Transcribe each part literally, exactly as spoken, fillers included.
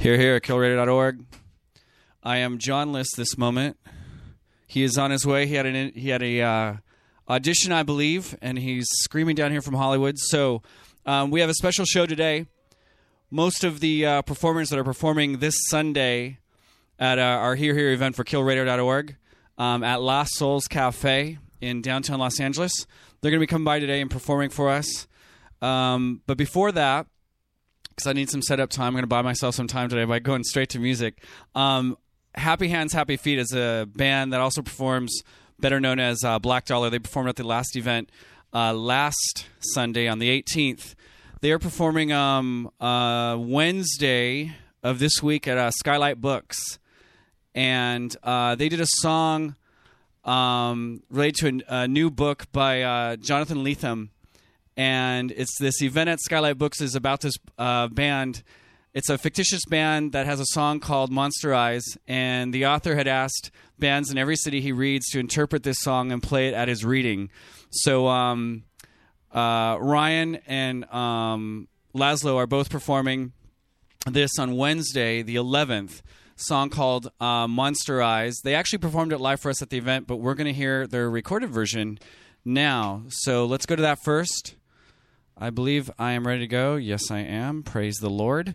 Here, here at kill radio dot org. I am Johnless this moment. He is on his way. He had an he had a uh, audition, I believe, and he's screaming down here from Hollywood. So um, we have a special show today. Most of the uh, performers that are performing this Sunday at uh, our Here Here event for kill radio dot org um, at La Souls Cafe in downtown Los Angeles. They're going to be coming by today and performing for us. Um, but before that, because I need some setup time, I'm going to buy myself some time today by going straight to music. Um, Happy Hands, Happy Feet is a band that also performs, better known as uh, Black Dollar. They performed at the last event uh, last Sunday on the eighteenth. They are performing um, uh, Wednesday of this week at uh, Skylight Books. And uh, they did a song um, related to a, a new book by uh, Jonathan Lethem. And it's this event at Skylight Books is about this uh, band. It's a fictitious band that has a song called Monster Eyes, and the author had asked bands in every city he reads to interpret this song and play it at his reading. So um, uh, Ryan and um, Laszlo are both performing this on Wednesday, the eleventh, song called uh, Monster Eyes. They actually performed it live for us at the event, but we're going to hear their recorded version now. So let's go to that first. I believe I am ready to go. Yes, I am. Praise the Lord.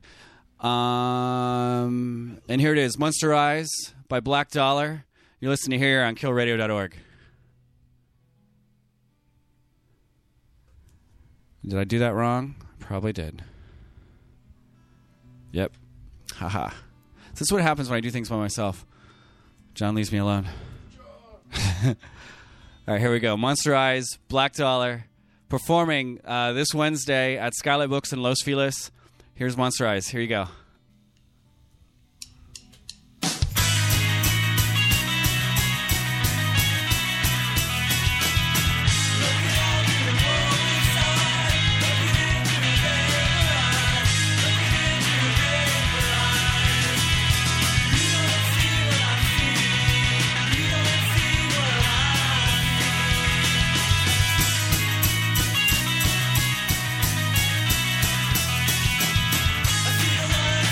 Um, and here it is, Monster Eyes by Black Dollar. You're listening here on kill radio dot org. Did I do that wrong? Probably did. Yep. Haha. This is what happens when I do things by myself. John leaves me alone. All right, here we go. Monster Eyes, Black Dollar, performing uh, this Wednesday at Skylight Books in Los Feliz. Here's Monster Eyes. Here you go. I feel like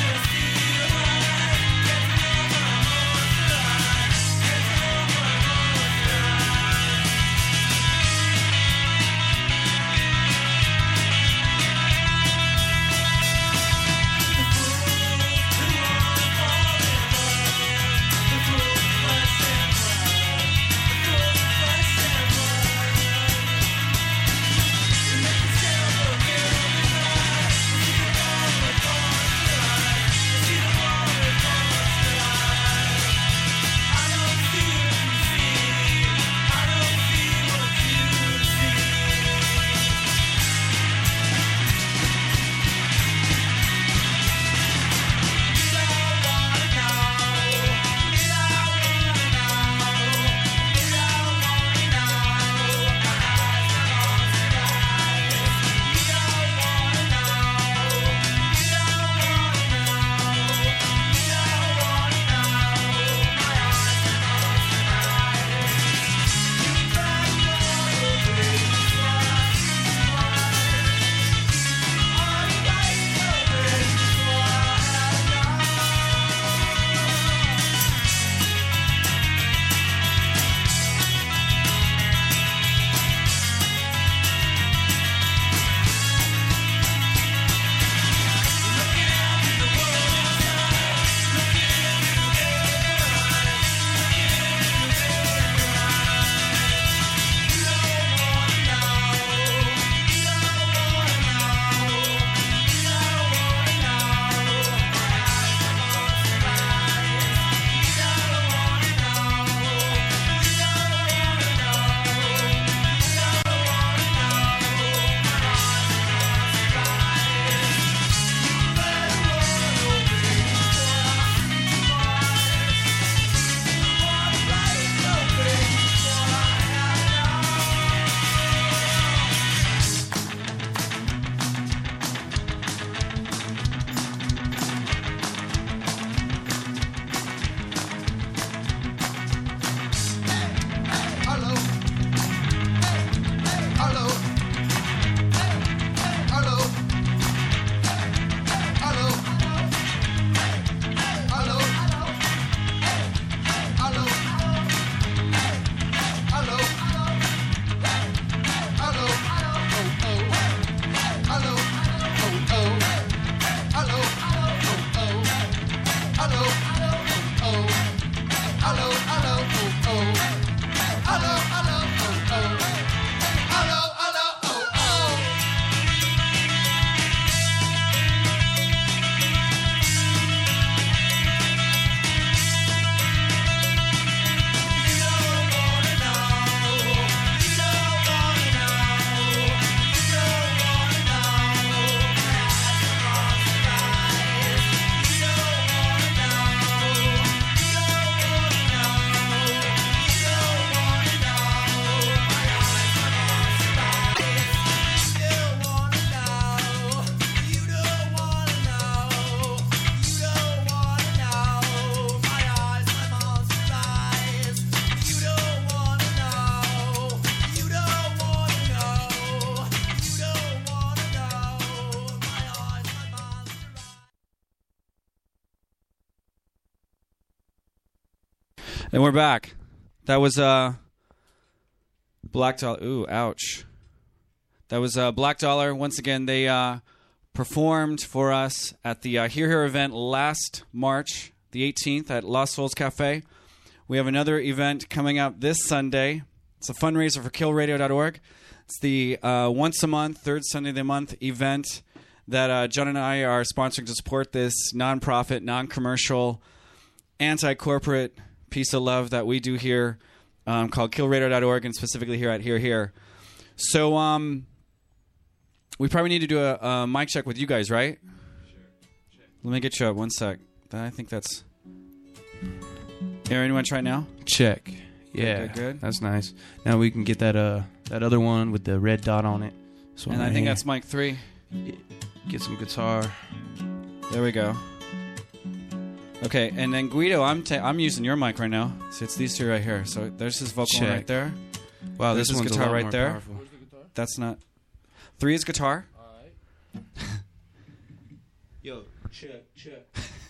And we're back. That was uh, Black Dollar. Ooh, ouch. That was uh, Black Dollar. Once again, they uh, performed for us at the uh, Here Here event last March, the eighteenth, at Lost Souls Cafe. We have another event coming up this Sunday. It's a fundraiser for kill radio dot org. It's the uh, once a month, third Sunday of the month event that uh, John and I are sponsoring to support this nonprofit, non-commercial, anti-corporate piece of love that we do here um, called kill radio dot org, and specifically here at Here Here. So um, we probably need to do a, a mic check with you guys, right? Sure. Sure. Let me get you up one sec. I think that's... Aaron, you want to try it now? Check. Yeah, good, good, good. That's nice. Now we can get that uh that other one with the red dot on it. So and I think here. That's mic three. Get some guitar. There we go. Okay, and then Guido, I'm ta- I'm using your mic right now. So it's these two right here. So there's his vocal one right there. Wow, there's this his one's guitar a lot right more there. Powerful. Where's the guitar? That's not. Three is guitar. All right. Yo, check, check.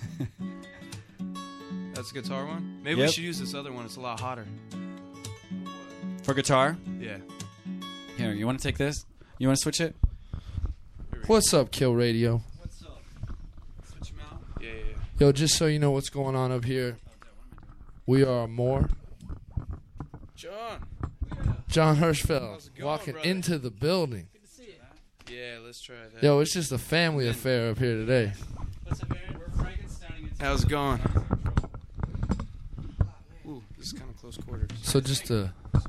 That's the guitar one? Maybe Yep. we should use this other one. It's a lot hotter. For guitar? Yeah. Here, you want to take this? You want to switch it? What's up, Kill Radio? What's up? Switch them out? Yeah, yeah, yeah. Yo, just so you know what's going on up here, we are more. John. John How's Hirschfeld it going, walking brother? into the building. Yeah, let's try that. Yo, it's just a family affair up here today. What's up, Aaron? We're Frankensteining it. How's it going? Ooh, this is kind of close quarters. So just uh,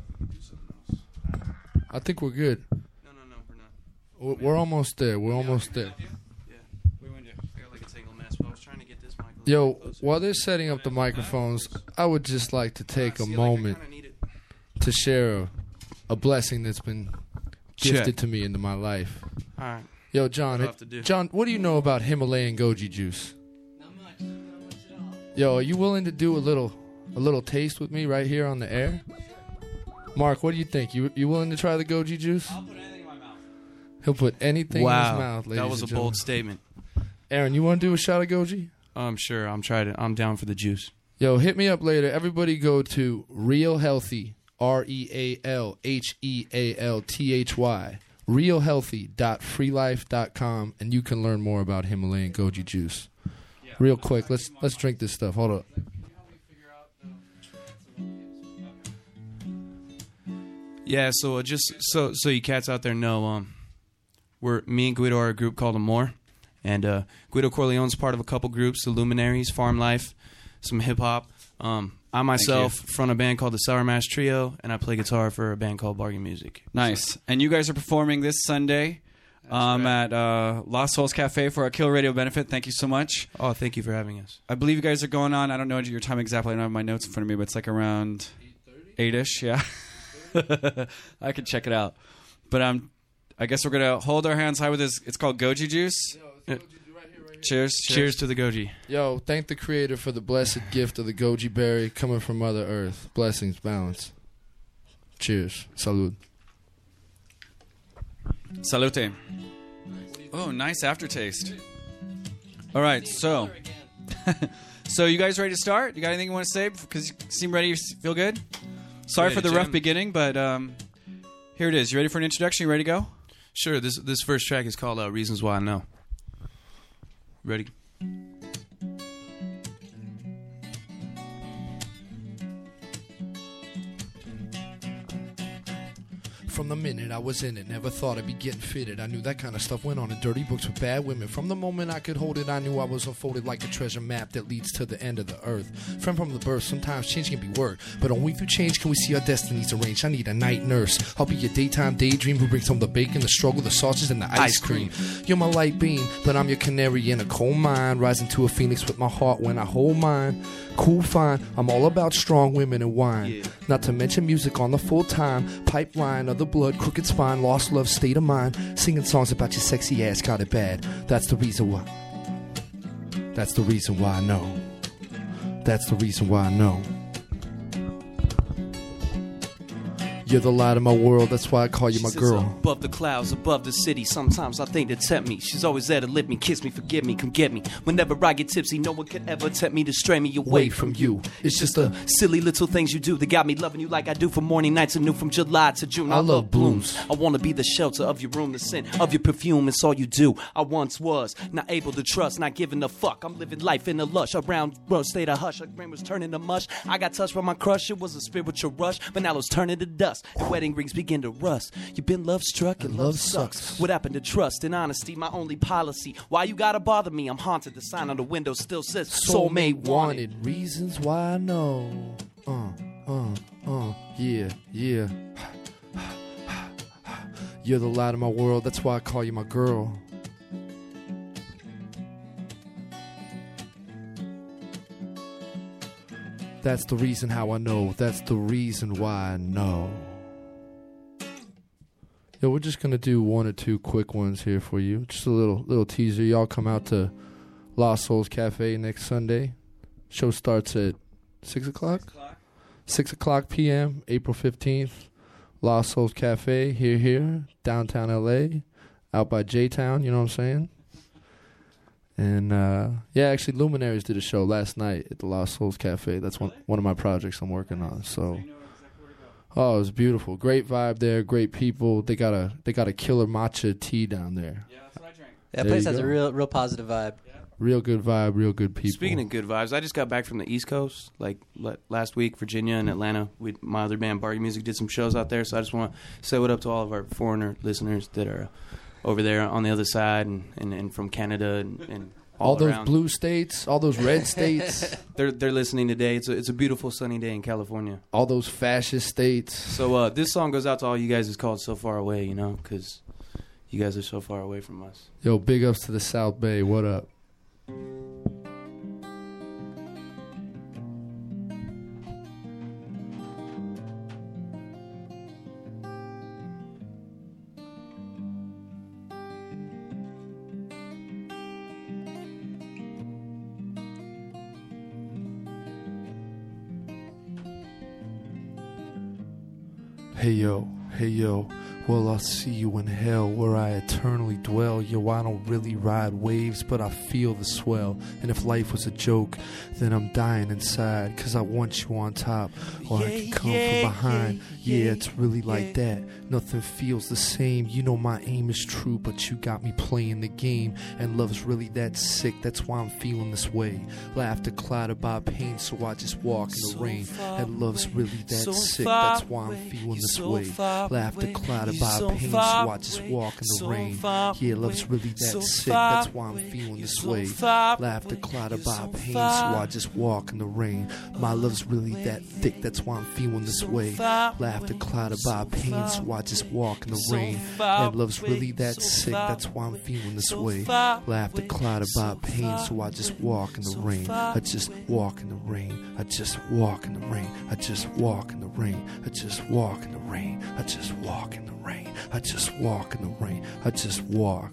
I think we're good. No, no, no, we're not. We're, we're almost there. We're almost there. Yeah. We went to. I got like a tangled mess, but I was trying to get this mic a little Yo, bit closer. while they're setting up the microphones, I would just like to take Ah, a see, like, I moment kinda need it. to share a, a blessing that's been gifted Check. to me into my life. All right. Yo, John, What do I it- have to do? John, what do you know about Himalayan goji juice? Not much. Not much at all. Yo, are you willing to do a little, a little taste with me right here on the air? Mark, what do you think? You you willing to try the goji juice? I'll put anything in my mouth. He'll put anything in Wow, his mouth, ladies that was a and bold gentlemen. statement. Aaron, you want to do a shot of goji? I'm sure. I'm trying to. I'm down for the juice. Yo, hit me up later. Everybody go to Real Healthy, R E A L H E A L T H Y, real healthy dot free life dot com, and you can learn more about Himalayan goji juice. Real quick, let's let's drink this stuff. Hold up. Yeah. So uh, just so so you cats out there know, um, we're me and Guido are a group called Amore, and uh, Guido Corleone's part of a couple groups: the Luminaries, Farm Life, some hip hop. Um, I myself front a band called the Sour Mash Trio, and I play guitar for a band called Bargain Music. Nice. And you guys are performing this Sunday um, right. at uh, Lost Souls Cafe for our Kill Radio benefit. Thank you so much. Oh, thank you for having us. I believe you guys are going on. I don't know your time exactly. I don't have my notes in front of me, but it's like around eight-ish. Yeah. I could check it out. But um, I guess we're going to hold our hands high with this. It's called Goji Juice. Yeah. Cheers. Cheers to the Goji. Yo, thank the Creator for the blessed gift of the goji berry coming from Mother Earth. Blessings, balance. Cheers. Salud. Salute. Oh, nice aftertaste. All right, so so you guys ready to start? You got anything you want to say? Because you seem ready. You feel good? Sorry Ready for to the rough jam. beginning, but um, here it is. You ready for an introduction? You ready to go? Sure. This this first track is called uh, "Reasons Why I Know." Ready? From the minute I was in it, never thought I'd be getting fitted. I knew that kind of stuff went on in dirty books with bad women. From the moment I could hold it, I knew I was unfolded like a treasure map that leads to the end of the earth. Friend from the birth, sometimes change can be work, but only through change can we see our destinies arranged. I need a night nurse. I'll be your daytime daydream who brings home the bacon, the struggle, the sausage, and the ice, Ice cream. cream. You're my light beam, but I'm your canary in a coal mine, rising to a phoenix with my heart when I hold mine. Cool, fine. I'm all about strong women and wine. Yeah. Not to mention music on the full time. Pipeline of the blood, crooked spine, lost love, state of mind. Singing songs about your sexy ass, got it bad. That's the reason why. That's the reason why I know. That's the reason why I know. You're the light of my world, that's why I call you my She's girl. Above the clouds, above the city. Sometimes I think to tempt me. She's always there to lift me, kiss me, forgive me, come get me. Whenever I get tipsy, no one could ever tempt me to stray me away Away from from you. you. It's just a Silly little things you do that got me loving you like I do from morning nights anew from July to June. I love blooms. I wanna be the shelter of your room, the scent of your perfume. It's all you do. I once was not able to trust, not giving a fuck. I'm living life in a lush, around world state of hush. Like rain was turning to mush. I got touched by my crush. It was a spiritual rush, but now it's turning to dust. The wedding rings begin to rust. You've been love struck and, And love love sucks. sucks. What happened to trust and honesty? My only policy. Why you gotta bother me? I'm haunted. The sign on the window still says soulmate wanted. Reasons why I know. Uh, uh, uh, yeah, yeah. You're the light of my world, that's why I call you my girl. That's the reason how I know. That's the reason why I know. Yo, we're just gonna do one or two quick ones here for you. Just a little little teaser. Y'all come out to Lost Souls Cafe next Sunday. Show starts at six o'clock. Six o'clock p m. April fifteenth. Lost Souls Cafe here, here, downtown L A, out by J-Town. You know what I'm saying? And uh, yeah, actually, Luminaries did a show last night at the Lost Souls Cafe. That's one one of my projects I'm working on. So, oh, it was beautiful. Great vibe there. Great people. They got a they got a killer matcha tea down there. Yeah, that's what I drank. That There place you has go. a real, real positive vibe. Real good vibe. Real good people. Speaking of good vibes, I just got back from the East Coast, like le- last week, Virginia and Atlanta. We, my other band, Bargy Music, did some shows out there. So I just want to say what up to all of our foreigner listeners that are over there on the other side and, and, and from Canada and, and all, all those around. blue states, all those red states, They're they're listening today. It's a it's a beautiful sunny day in California. all those fascist states. So uh, this song goes out to all you guys. It's called "So Far Away," you know, because you guys are so far away from us. Yo, big ups to the South Bay. What up? Hey yo, hey yo, well I'll see you in hell where I eternally dwell. Yo, I don't really ride waves, but I feel the swell. And if life was a joke, then I'm dying inside. Cause I want you on top, or I can come from behind. Yeah, it's really like that. Nothing feels the same. You know my aim is true, but you got me playing the game. And love's really that sick, that's why I'm feeling this way. Laughter clouded by pain, so I just walk in the rain. And love's really that sick, that's why I'm feeling this way. Laughter clouded by pain, so I just walk in the rain. Yeah, love's really that sick, that's why I'm feeling this way. Laughter clouded by pain, so I just walk in the rain. My love's really that thick, that's why I'm feeling this way. Laughter clouded by pain, so I just walk in the rain. And love's really that sick, that's why I'm feeling this way. Laughter clouded by pain, so I just walk in the rain. I just walk in the rain. I just walk in the rain. I just walk in the rain. I just walk in the rain. I just walk in the rain. I just walk in the rain. I just walk.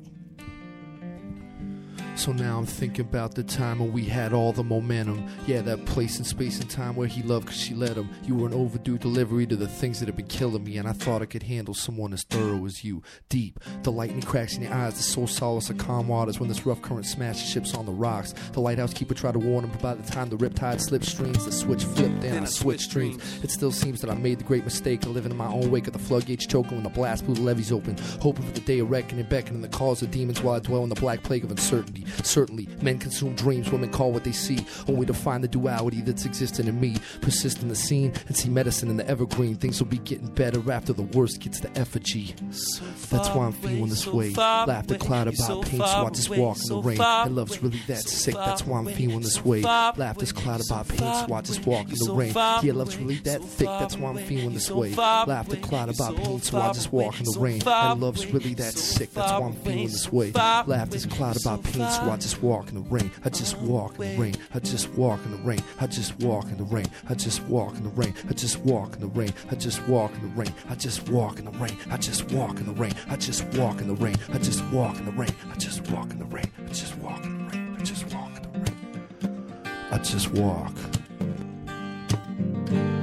So now I'm thinking about the time when we had all the momentum. Yeah, that place and space and time where he loved cause she let him. You were an overdue delivery to the things that have been killing me. And I thought I could handle someone as thorough as you. Deep, the lightning cracks in your eyes. The soul solace of calm waters when this rough current smashes ships on the rocks. The lighthouse keeper tried to warn him, but by the time the riptide slipped streams, the switch flipped down, I switched streams. It still seems that I made the great mistake of living in my own wake of the floodgates choking when the blast blew the levees open. Hoping for the day of reckoning, beckoning the calls of demons while I dwell in the black plague of uncertainty. Certainly, men consume dreams, women call what they see, only to find the duality that's existing in me. Persist in the scene and see medicine in the evergreen. Things will be getting better after the worst gets the effigy. That's why I'm feeling this way. Laughter cloud about pain, so I just walk in the rain. And love's really that sick, that's why I'm feeling this way. Laughter's cloud about pain, so I just walk in the rain. Yeah, love's really that thick, that's why I'm feeling this way. Laughter cloud about pain, so I just walk in the rain. And love's really that sick, that's why I'm feeling this way. Laughter's cloud about pain, so I just walk in the rain. I just walk in the rain. I just walk in the rain. I just walk in the rain. I just walk in the rain. I just walk in the rain. I just walk in the rain. I just walk in the rain. I just walk in the rain. I just walk in the rain. I just walk in the rain. I just walk in the rain. I just walk in the rain. I just walk in the rain. I just walk.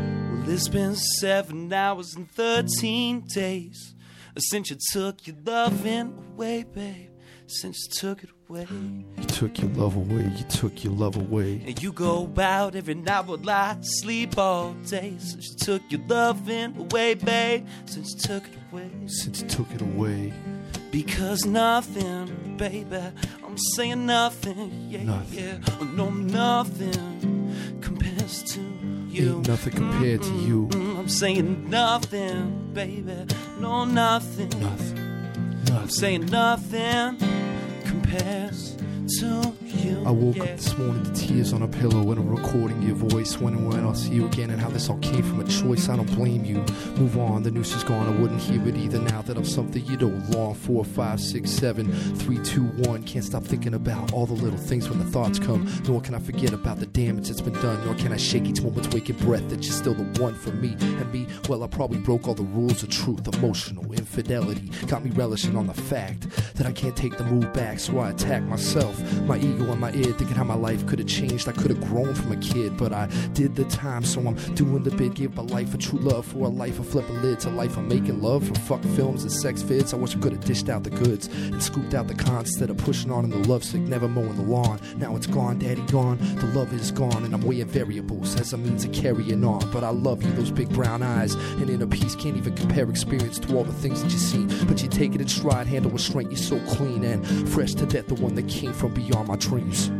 It's been seven hours and thirteen days since you took your loving away, babe. Since you took it away. You took your love away, you took your love away. And you go out every night while I sleep all day. Since you took your loving away, babe. Since you took it away. Since you took it away. Because nothing, baby, I'm saying nothing, yeah, Nothing. yeah. Oh, no, nothing compares to you. Ain't nothing compared to you. Mm, I'm saying nothing, baby, no, nothing. Nothing. I'm Nothing. saying nothing compares to you. I woke yeah. up this morning to tears on a pillow and I'm recording your voice, wondering when I'll see you again and how this all came from a choice. I don't blame you. Move on, the noose is gone. I wouldn't hear it either now that I'm something you don't long. Four, five, six, seven, three, two, one. Can't stop thinking about all the little things when the thoughts come. Nor can I forget about the damage that's been done. Nor can I shake each moment's waking breath that you're still the one for me. And me, well, I probably broke all the rules of truth. Emotional infidelity got me relishing on the fact that I can't take the move back, so I attack myself. My ego in my ear, thinking how my life could have changed. I could have grown from a kid, but I did the time, so I'm doing the bit. Give my life a true love for a life of flipping lids, a life of making love for fuck films and sex vids. I wish I could have dished out the goods and scooped out the cons instead of pushing on in the lovesick, never mowing the lawn. Now it's gone, daddy gone, the love is gone, and I'm weighing variables as a means of carrying on. But I love you, those big brown eyes and inner peace can't even compare experience to all the things that you've seen. But you take it in stride, handle with strength, you're so clean and fresh to death, the one that came from beyond my dreams.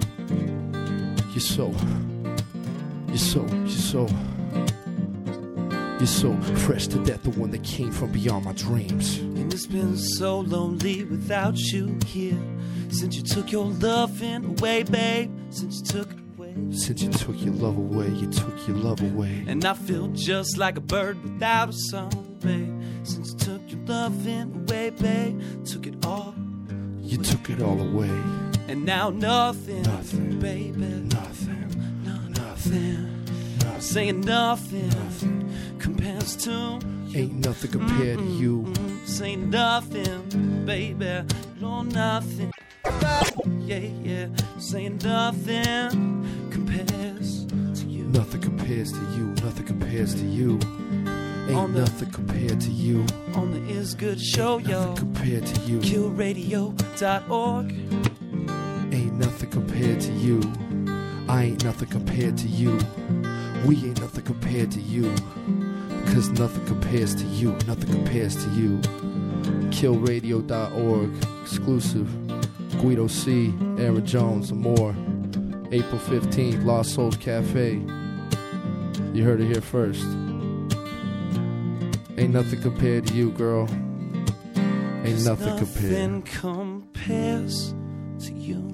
You're so, you're so, you're so, you're so fresh to death, the one that came from beyond my dreams. And it's been so lonely without you here. Since you took your loving away, babe. Since you took it away. Since you took your love away, you took your love away. And I feel just like a bird without a song, babe. Since you took your loving away, babe. Took it all. You took it all away. And now nothing, Nothing. baby. Nothing. No, nothing. I'm saying nothing, Nothing. compares to Ain't nothing compared to you. Mm, saying nothing, baby. No, nothing. Yeah, yeah. Saying nothing compares to you. Nothing compares to you. Nothing compares to you. Ain't On the- nothing compared to you. On the Is Good Show, Nothing yo. compared to you. kill radio dot org. Ain't nothing compared to you. I ain't nothing compared to you. We ain't nothing compared to you. Cause nothing compares to you. Nothing compares to you. kill radio dot org. Exclusive. Guido C. Aaron Jones and more. April fifteenth. Lost Souls Cafe. You heard it here first. Ain't nothing compared to you, girl. Ain't nothing compared. Nothing compares to you.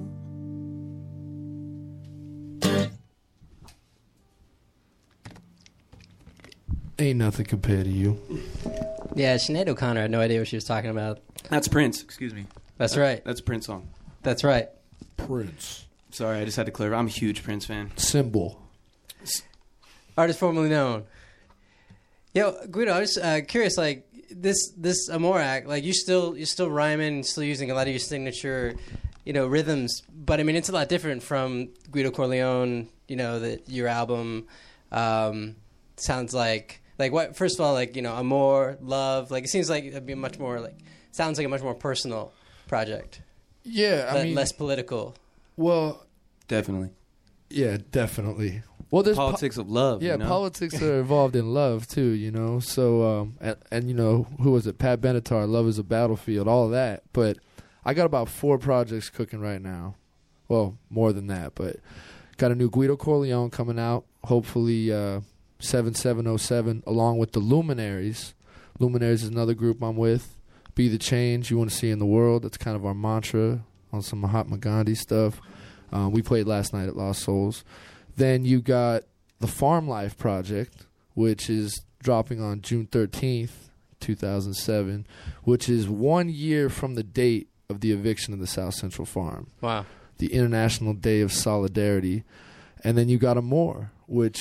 Ain't nothing compared to you. Yeah, Sinead O'Connor had no idea what she was talking about. That's Prince. Excuse me. That's right. That's a Prince song. That's right. Prince. Sorry, I just had to clear. I'm a huge Prince fan. Symbol. Artist formerly known. Yo, Guido, I was uh, curious. Like this, this Amor act. Like you still, you're still rhyming, still using a lot of your signature, you know, rhythms. But I mean, it's a lot different from Guido Corleone. You know, that your album um, sounds like. Like what? First of all, like you know, Amor, love. Like it seems like it'd be much more like. Sounds like a much more personal project. Yeah, I Le- mean, less political. well, Definitely. yeah, definitely. Well, there's po- Politics of love. yeah, you know? politics are involved in love too, you know. So, um, and, and you know, who was it? Pat Benatar, "Love Is a Battlefield," all of that. But I got about four projects cooking right now. Well, more than that, but got a new Guido Corleone coming out. Hopefully, uh, seven seven oh seven, along with the Luminaries. Luminaries is another group I'm with. Be the change you want to see in the world. That's kind of our mantra on some Mahatma Gandhi stuff. Um, we played last night at Lost Souls. Then you got the Farm Life Project, which is dropping on June thirteenth, two thousand seven, which is one year from the date of the eviction of the South Central Farm. Wow. The International Day of Solidarity. And then you got Amor, which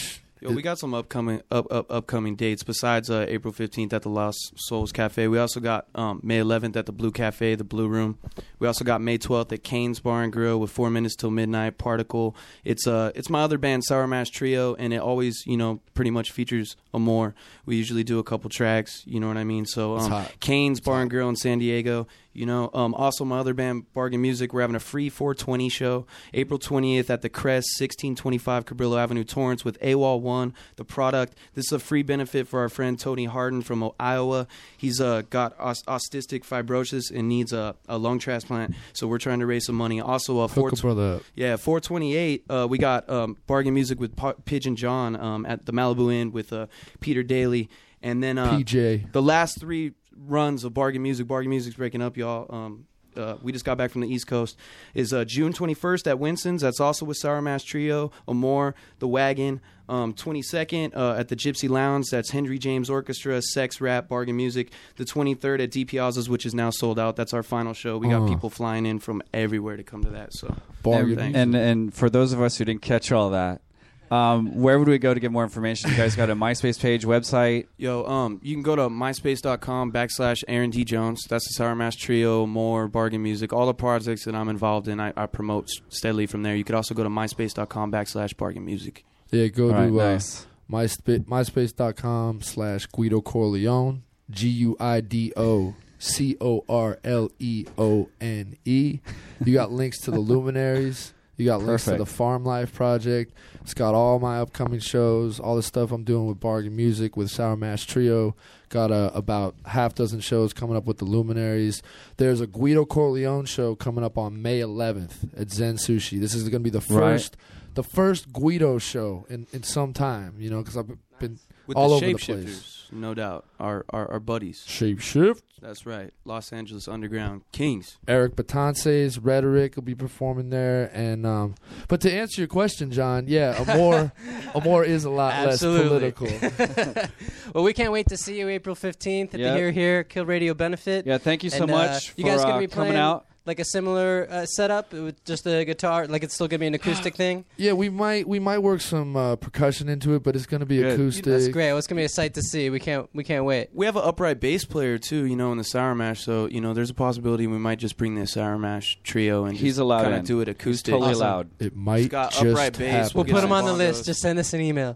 Yo, we got some upcoming up, up upcoming dates besides uh, April fifteenth at the Lost Souls Cafe. We also got um, May eleventh at the Blue Cafe, the Blue Room. We also got May twelfth at Kane's Bar and Grill with Four Minutes Till Midnight, Particle. It's uh it's my other band, Sour Mash Trio, and it always, you know, pretty much features Amor. We usually do a couple tracks, you know what I mean? So um, Kane's Bar and Grill in San Diego. You know, um, also my other band, Bargain Music, we're having a free four twenty show, April twentieth at the Crest, sixteen twenty-five Cabrillo Avenue, Torrance, with AWOL one, the product. This is a free benefit for our friend Tony Harden from Iowa. He's uh, got os- autistic fibrosis and needs a, a lung transplant, so we're trying to raise some money. Also, uh, Hook a brother up. yeah, four twenty-eight, uh, we got um, Bargain Music with P- Pigeon John um, at the Malibu Inn with uh, Peter Daly. And then uh, P J. the last three runs of Bargain Music, Bargain Music's breaking up, y'all. Um, uh, we just got back from the East Coast. Is uh, June twenty-first at Winston's. That's also with Sour Mash Trio, Amor, The Wagon. Um, twenty-second uh, at the Gypsy Lounge. That's Henry James Orchestra, Sex Rap, Bargain Music. The twenty-third at D Piazza's, which is now sold out. That's our final show. We got Uh. people flying in from everywhere to come to that. So Bargain thanks. And and for those of us who didn't catch all that, um, where would we go to get more information? You guys got a MySpace page, website? Yo, um, you can go to myspace.com backslash Aaron D. Jones. That's the Sour Mash Trio, More, Bargain Music. All the projects that I'm involved in, I, I promote steadily from there. You could also go to myspace.com backslash Bargain Music. Yeah, go All right, to uh, nice. myspace, myspace.com slash Guido Corleone, G U I D O C O R L E O N E. You got links to the Luminaries. You got links Perfect. to the Farm Life Project. It's got all my upcoming shows, all the stuff I'm doing with Bargain Music, with Sour Mash Trio. Got a, about half dozen shows coming up with the Luminaries. There's a Guido Corleone show coming up on May eleventh at Zen Sushi. This is going to be the first, Right. the first Guido show in, in some time. You know, because I've been With all the over the Shapeshifters, place. no doubt. Our, our our buddies. Shape Shift. That's right. Los Angeles Underground Kings. Eric Batance's Rhetoric will be performing there, and um, but to answer your question, John, yeah, Amor, Amor is a lot Absolutely. less political. Well, we can't wait to see you April fifteenth at Yep. the Here Here Kill Radio benefit. Yeah, thank you so And, uh, much you for guys gonna uh, be coming playing out. like a similar uh, setup with just a guitar? Like it's still gonna be an acoustic thing? Yeah, we might we might work some uh, percussion into it, but it's going to be Good. acoustic. That's great. Well, it's gonna be a sight to see. We can't we can't wait. We have an upright bass player, too, you know, in the Sour Mash. So, you know, there's a possibility we might just bring the Sour Mash Trio and He's just allowed kind in. of do it He's acoustic. totally Awesome. allowed. It might got just upright bass. happen. We'll get put some them on the bongos. list. Just send us an email.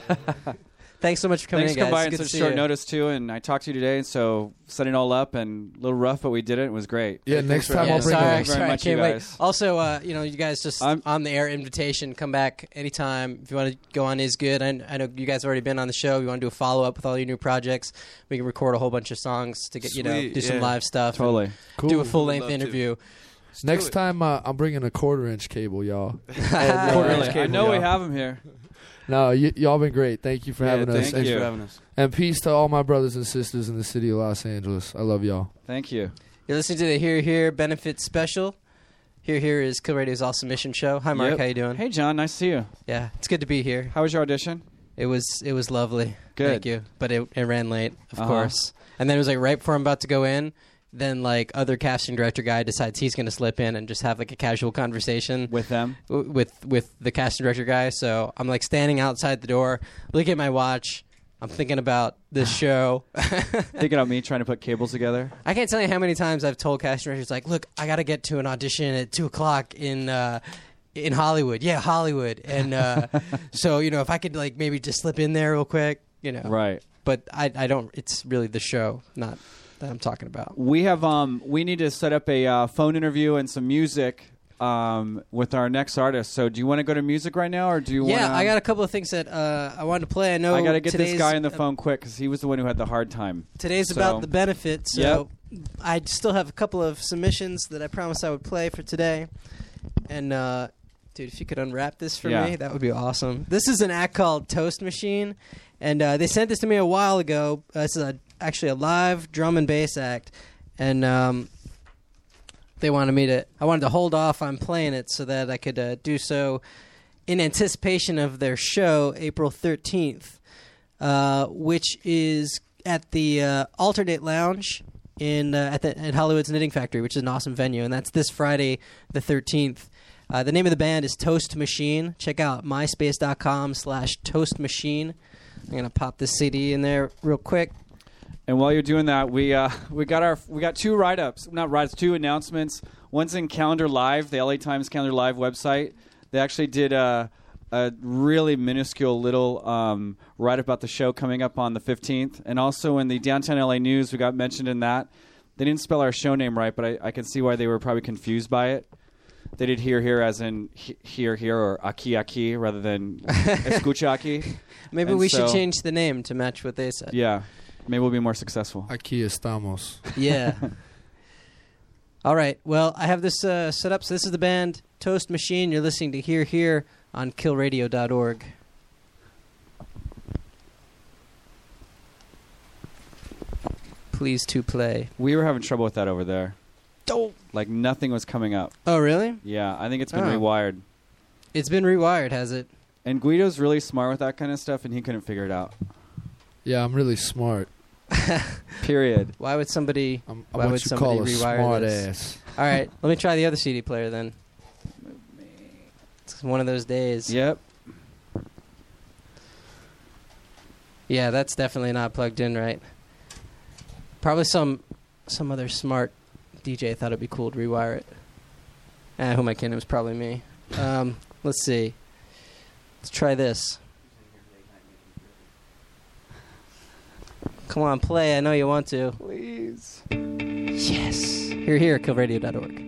Thanks so much for coming Thanks in, for guys. coming by It's on good to such see short you. notice, too, and I talked to you today, so setting it all up and a little rough, but we did it. It was great. Yeah, Hey, next thanks for time Yeah, I'll bring sorry, Thank it. you very sorry, I much, can't you wait. guys. Also, uh, you know, you guys just I'm- on the air invitation. Come back anytime if you want to go on. Is good. I, I know you guys have already been on the show. You want to do a follow up with all your new projects? We can record a whole bunch of songs to get you know Sweet, do some yeah. live stuff. and Totally. Cool. Do a full Would length love to. interview. Next time uh, I'm bringing a quarter inch cable, y'all. Uh, Quarter Really, inch I cable, know we y'all. have him here. No, y- y'all been great. Thank you for Yeah, having us. thank And, you. for having us. and peace to all my brothers and sisters in the city of Los Angeles. I love y'all. Thank you. You're listening to the Here Here benefit special. Here Here is Kill Radio's All Submission show. Hi, Mark. Yep. How you doing? Hey, John. Nice to see you. Yeah, it's good to be here. How was your audition? It was it was lovely. Good. Thank you. But it, it ran late, of Uh-huh. course. And then it was like right before I'm about to go in. Then like other casting director guy decides he's going to slip in and just have like a casual conversation With them? w- with with the casting director guy. So I'm like standing outside the door, looking at my watch. I'm thinking about this show. Thinking of me trying to put cables together? I can't tell you how many times I've told casting directors like, "Look, I got to get to an audition at two o'clock in uh, in Hollywood. Yeah, Hollywood." And uh, so you know, if I could like maybe just slip in there real quick, you know. Right. But I I don't. It's really the show, not that I'm talking about. We have um we need to set up a uh, phone interview and some music um with our next artist. So do you want to go to music right now, or do you want? Yeah, I got a couple of things that uh, I wanted to play. I know I got to get this today's- guy on the uh, phone quick because he was the one who had the hard time. Today's So- about the benefit, so I still have a couple of submissions that I promised I would play for today. And uh, dude, if you could unwrap this for Yeah. me, that would be awesome. This is an act called Toast Machine, and uh, they sent this to me a while ago. Uh, this is a, actually a live drum and bass act, and um, they wanted me to. I wanted to hold off on playing it so that I could uh, do so in anticipation of their show, April thirteenth, uh, which is at the uh, Alternate Lounge in uh, at the at Hollywood's Knitting Factory, which is an awesome venue, and that's this Friday, the thirteenth. Uh, the name of the band is Toast Machine. Check out myspace.com slash Toast Machine. I'm going to pop this C D in there real quick. And while you're doing that, we uh, we got our we got two write-ups, not write-ups, two announcements. One's in Calendar Live, the L A Times Calendar Live website. They actually did a, a really minuscule little um, write-up about the show coming up on the fifteenth. And also in the Downtown L A News, we got mentioned in that. They didn't spell our show name right, but I, I can see why they were probably confused by it. They did here, here as in he, here, here, or aquí, aquí, rather than escucha aquí. Maybe And we so- should change the name to match what they said. Yeah, maybe we'll be more successful. Aquí estamos. Yeah. All right. Well, I have this uh, set up. So this is the band Toast Machine. You're listening to Here Here on kill radio dot org. Please to play. We were having trouble with that over there. Oh, Like nothing was coming up. oh really? Yeah, I think it's been Oh. rewired. It's been rewired, has it? And Guido's really smart with that kind of stuff, and he couldn't figure it out. Yeah, I'm really smart. Period. Why would somebody... I'm, Why I'm would what you call a somebody rewire smart this? ass. All right. Let me try the other C D player then. It's one of those days. Yep. Yeah, that's definitely not plugged in right. Probably some some other smart D J thought it'd be cool to rewire it. Ah, who am I kidding? It was probably me. Um, let's see. Let's try this. Come on, play. I know you want to. Please. Yes. Here, here, kill radio dot org.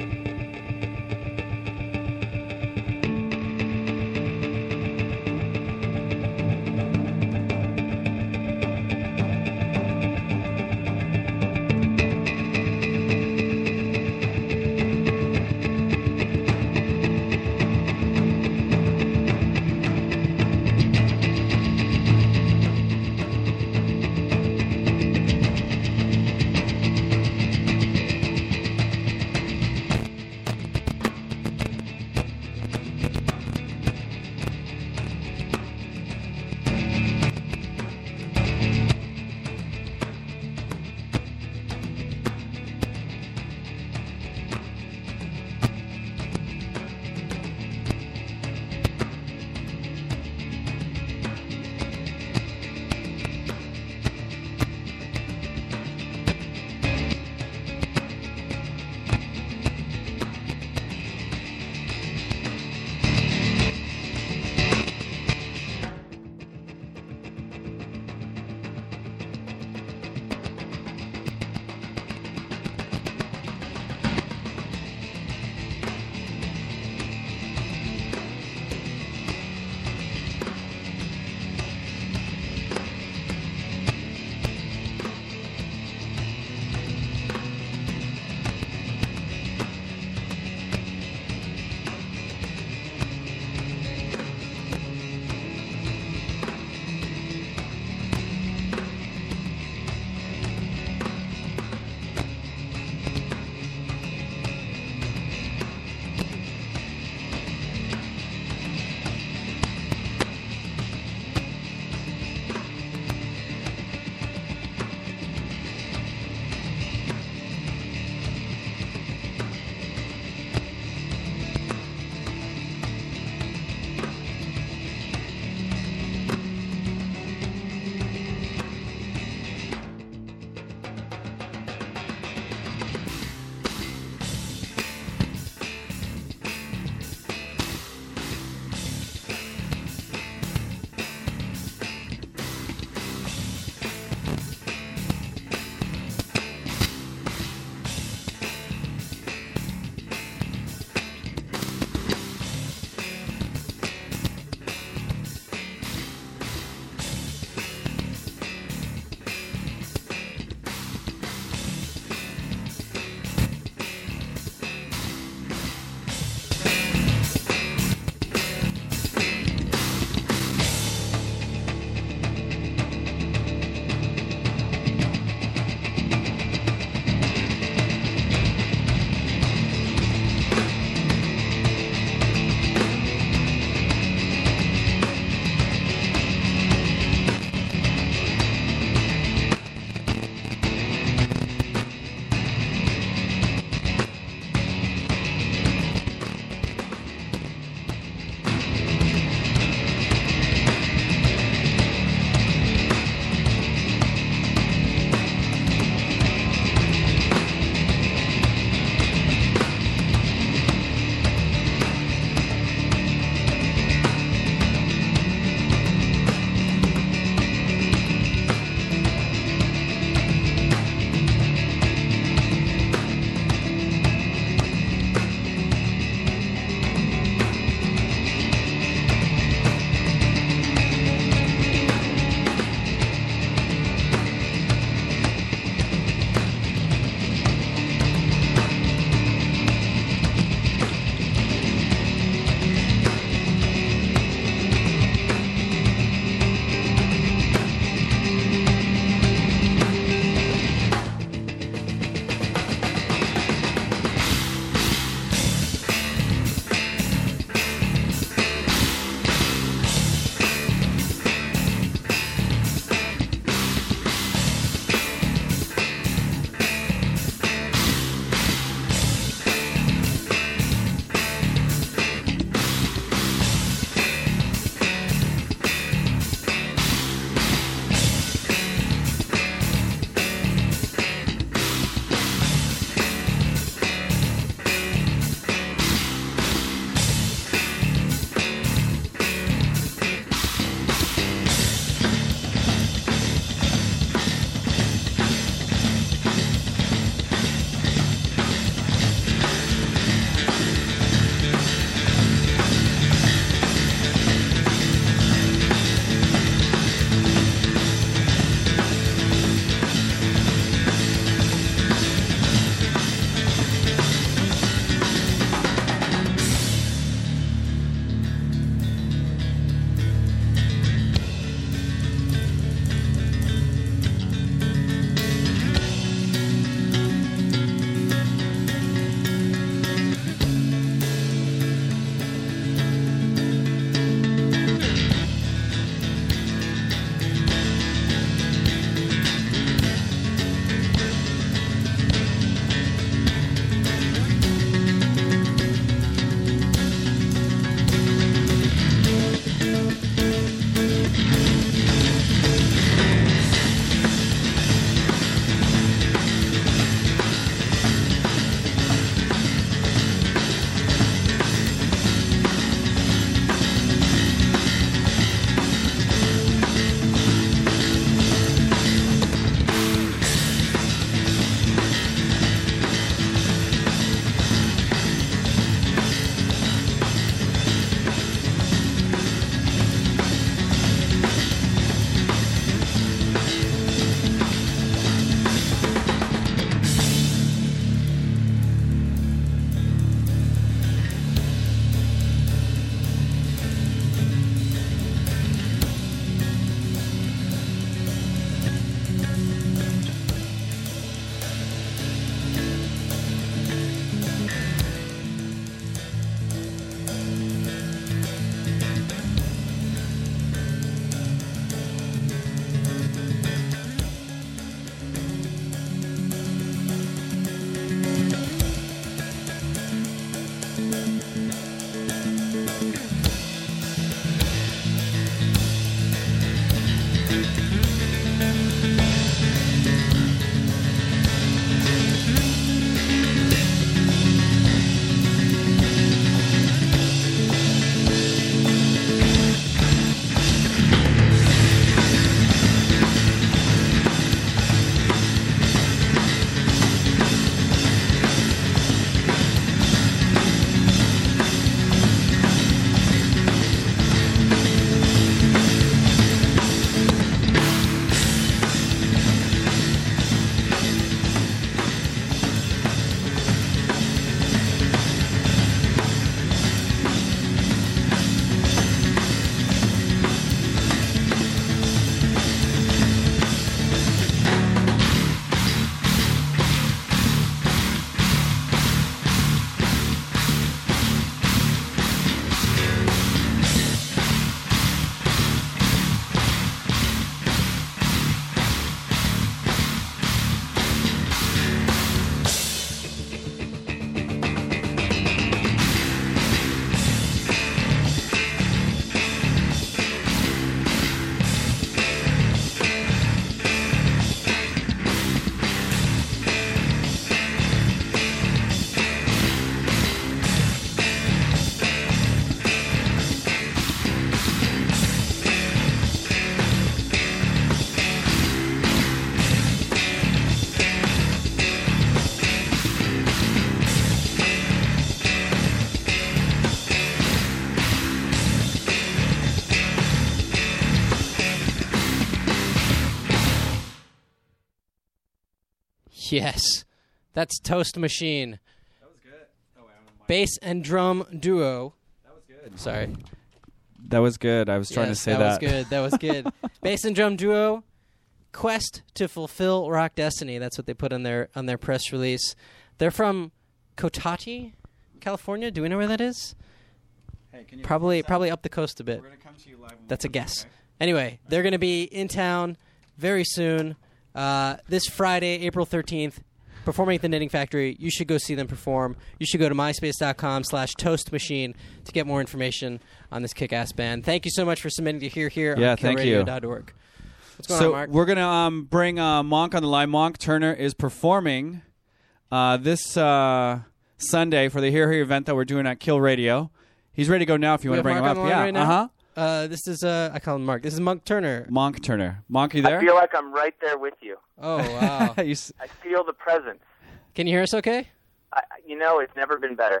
Yes. That's Toast Machine. That was good. Oh, wait, I'm Bass and drum duo. That was good. Sorry. That was good. I was trying Yes, to say that. that. was good. That was good. Bass and drum duo. Quest to fulfill rock destiny. That's what they put on their on their press release. They're from Cotati, California. Do we know where that is? Hey, can you Probably probably up the coast a bit. We're gonna come to you live. That's a guess. Anyway, they're going to be in town very soon. Uh, this Friday, April thirteenth, performing at the Knitting Factory. You should go see them perform. You should go to myspace.com slash toast machine to get more information on this kick-ass band. Thank you so much for submitting to Hear Here Yeah, on thank kill radio dot org. What's going so on, Mark? we're gonna um, bring uh, Monk on the line. Monk Turner is performing uh, this uh, Sunday for the Hear Here event that we're doing at Kill Radio. He's ready to go now. If you We want to have bring him Mark up, on the line yeah. right now? Uh huh. Uh, this is, uh, I call him Mark. This is Monk Turner. Monk Turner. Monk, you there? I feel like I'm right there with you. Oh, wow. You s- I feel the presence. Can you hear us okay? I, you know, it's never been better.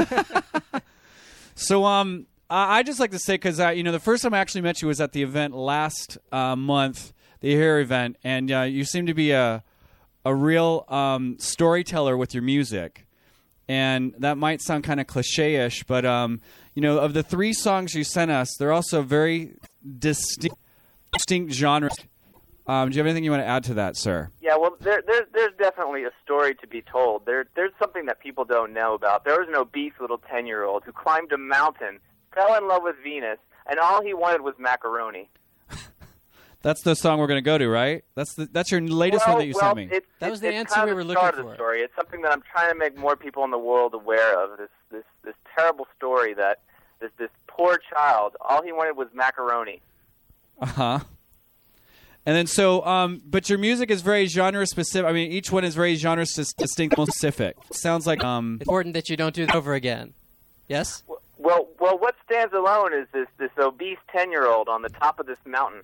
So, um, I I just like to say because uh, you know the first time I actually met you was at the event last uh, month, the Hear event, and uh, you seem to be a a real um, storyteller with your music, and that might sound kind of cliche-ish, but um, you know, of the three songs you sent us, they're also very distinct, distinct genres. Um, do you have anything you want to add to that, sir? Yeah, well, there, there, there's definitely a story to be told. There, there's something that people don't know about. There was an obese little ten-year-old who climbed a mountain, fell in love with Venus, and all he wanted was macaroni. That's the song we're going to go to, right? That's the, that's your latest well, one that you well, sent me. It's, That it's, was the it's answer kind we of were the looking start of for. the story. It's something that I'm trying to make more people in the world aware of. This, this, this terrible story that this, this poor child, all he wanted was macaroni. Uh huh. And then so, um, but your music is very genre specific. I mean, each one is very genre s- distinct, specific. Sounds like um. It's important that you don't do that over again. Yes? Well, well, what stands alone is this, this obese ten-year-old on the top of this mountain.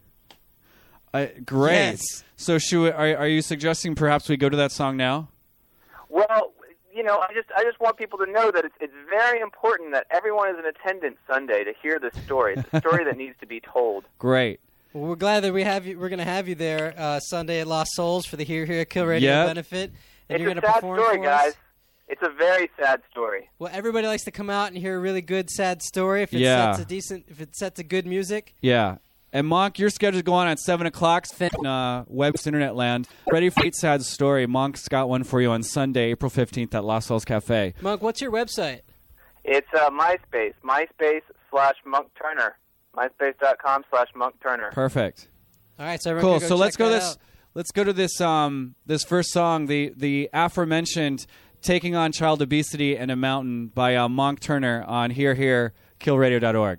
I, great. Yes. So, should we, are are you suggesting perhaps we go to that song now? Well, you know, I just I just want people to know that it's it's very important that everyone is in attendance Sunday to hear this story. It's a story that needs to be told. Great. Well, we're glad that we have you. We're going to have you there uh, Sunday at Lost Souls for the Hear Here Kill Radio Yep. benefit, and It's you're a going to sad perform story, for guys. us. It's a very sad story. Well, everybody likes to come out and hear a really good sad story if it Yeah. sets a decent, if it sets a good music. Yeah. And Monk, your schedule's going on at seven o'clock in uh, Web's Internet Land. Ready for a sad story. Monk's got one for you on Sunday, April fifteenth at Lost Souls Cafe. Monk, what's your website? It's uh, MySpace, MySpace slash Monk Turner, MySpace.com slash Monk Turner. Perfect. All right, so Cool. everyone can So check let's go that this. out. Let's go to this. Um, this first song, the the aforementioned "Taking on Child Obesity and a Mountain" by uh, Monk Turner on Hear Here, Kill Radio dot org.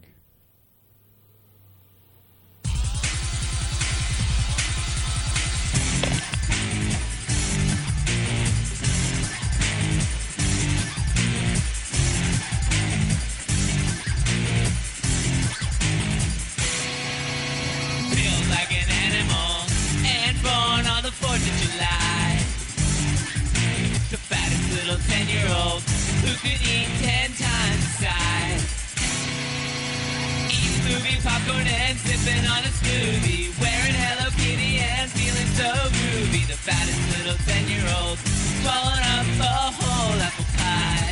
Feel like an animal and born on the fourth of July. The fattest little ten-year-old who could eat ten times the size. Eating movie popcorn and sipping on a smoothie. Wearing Hello Kitty and feeling so groovy. The fattest little ten-year-old swallowing up a whole apple pie.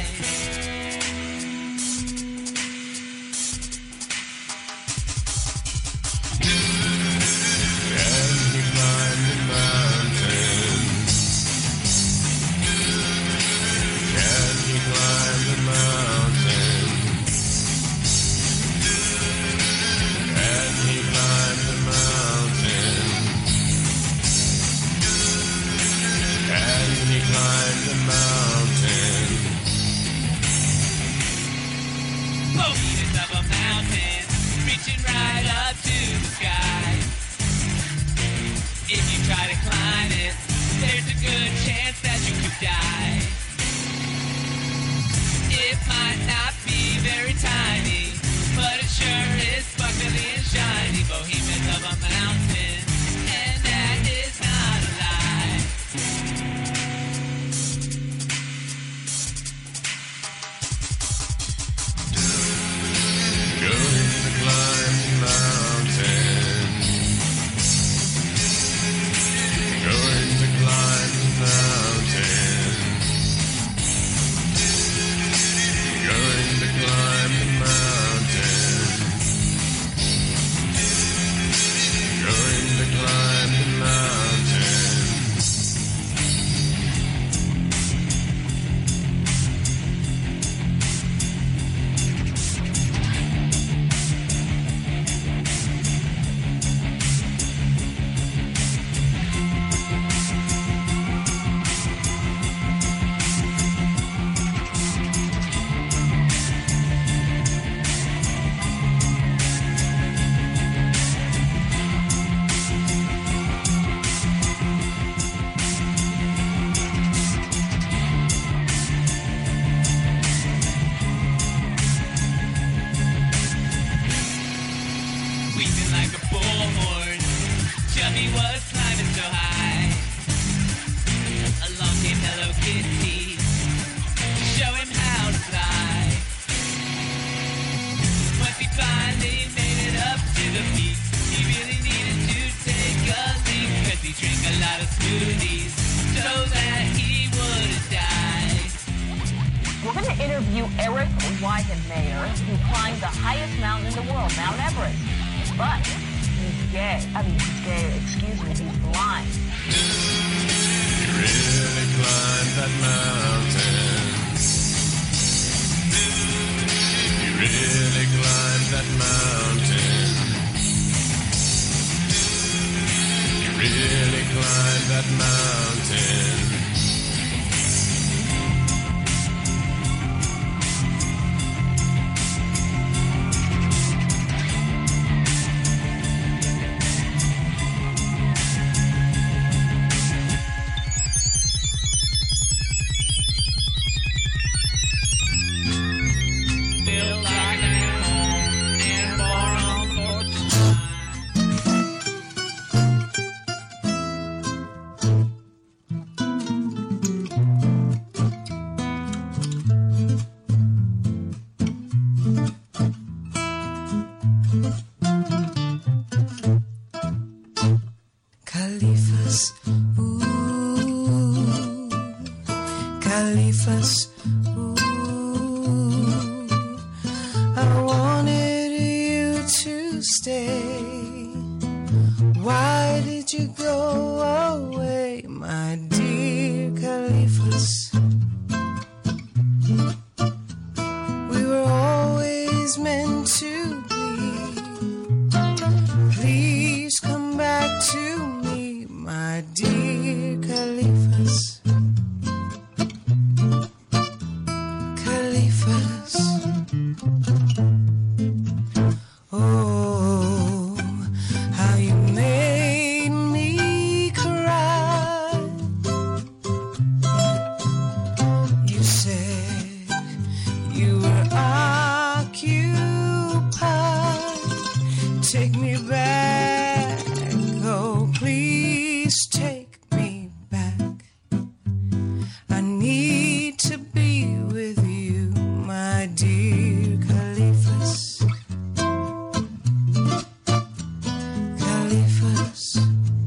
like a bullhorn. Chubby was climbing so high. Along came Hello Kitty to show him how to fly. Once he finally made it up to the peak, he really needed to take a leak, cause he drank a lot of smoothies so that he wouldn't die. We're going to interview Eric Weihenmayer, who climbed the highest mountain in the world, Mount Everest. But he's gay. I mean, he's gay, excuse me, he's blind. You really climbed that mountain. You really climbed that mountain. You really climbed that mountain. Feel like I'm home and born on the fourth of July. Caliphas, ooh, Caliphas, ooh. I wanted you to stay. Why did you go away, my dear Caliphas? We were always meant to be. Please come back to me, my dear Caliphas. Caliphas. Oh, how you made me cry. You said you were occupied. Take me back, oh please take me back. I need to be with you, my dear Caliphas. Caliphas.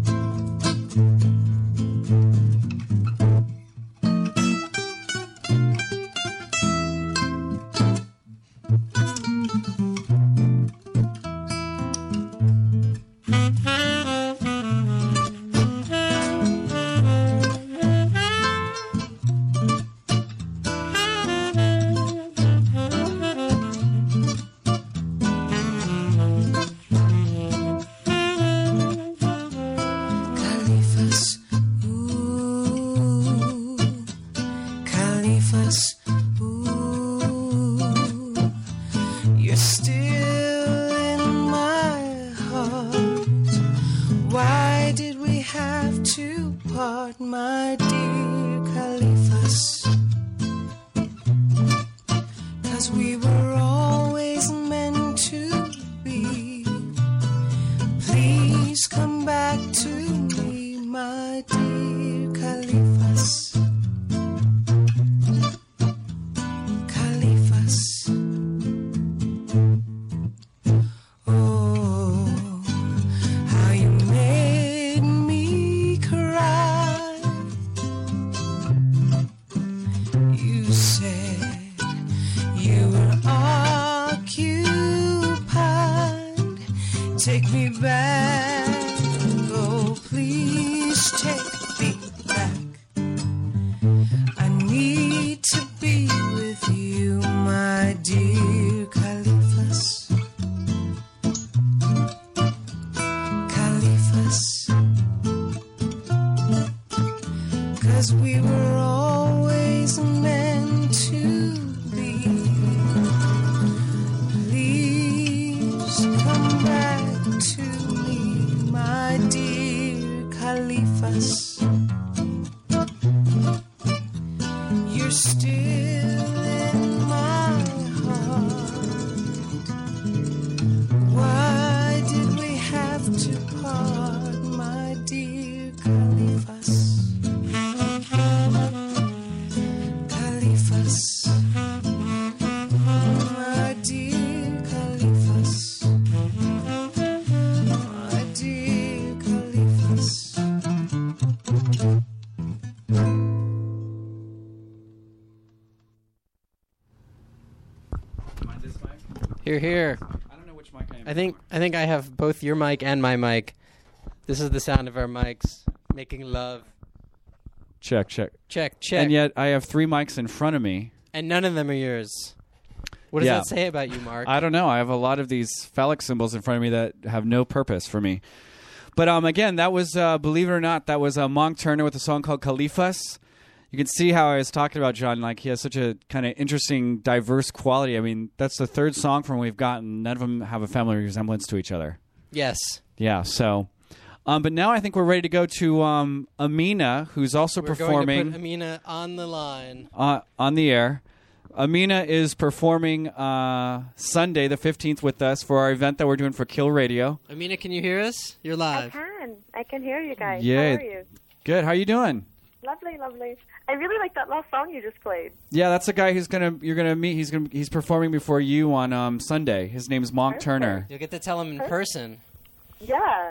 Caliphas, ooh, Caliphas, ooh, you're still in my heart. Why did we have to part, my dear Caliphas? 'Cause we were always meant to be. Please come back to me, my dear Caliphas. Caliphas. Oh, how you made me cry. You said you were occupied. Take me back, oh please take me back. I need to be with you, my dear Caliphas. Caliphas. 'Cause we were always meant to be. Please come back to me, my dear Caliphas. You're still in my heart. Why did we Here, here. I don't know which mic I am. I think I think I have both your mic and my mic. This is the sound of our mics making love. Check, check. Check, check. And yet I have three mics in front of me. And none of them are yours. What does Yeah. that say about you, Mark? I don't know. I have a lot of these phallic symbols in front of me that have no purpose for me. But um, again, that was, uh, believe it or not, that was uh, Monk Turner with a song called Khalifas. You can see how I was talking about John. Like, he has such a kind of interesting, diverse quality. I mean, that's the third song from we've gotten. None of them have a family resemblance to each other. Yes. Yeah, so... Um, but now I think we're ready to go to um, Amina, who's also We're performing... going to put Amina on the line. Uh, on the air. Amina is performing uh, Sunday the fifteenth with us for our event that we're doing for Kill Radio. Amina, can you hear us? You're I live. can. I can hear you guys. Yeah. How are you? Good. How you doing? Lovely, lovely. I really like that last song you just played. Yeah, that's the guy who's gonna you're gonna meet. He's gonna he's performing before you on um, Sunday. His name's Monk Perfect. Turner. You'll get to tell him in Perfect. person. Yeah.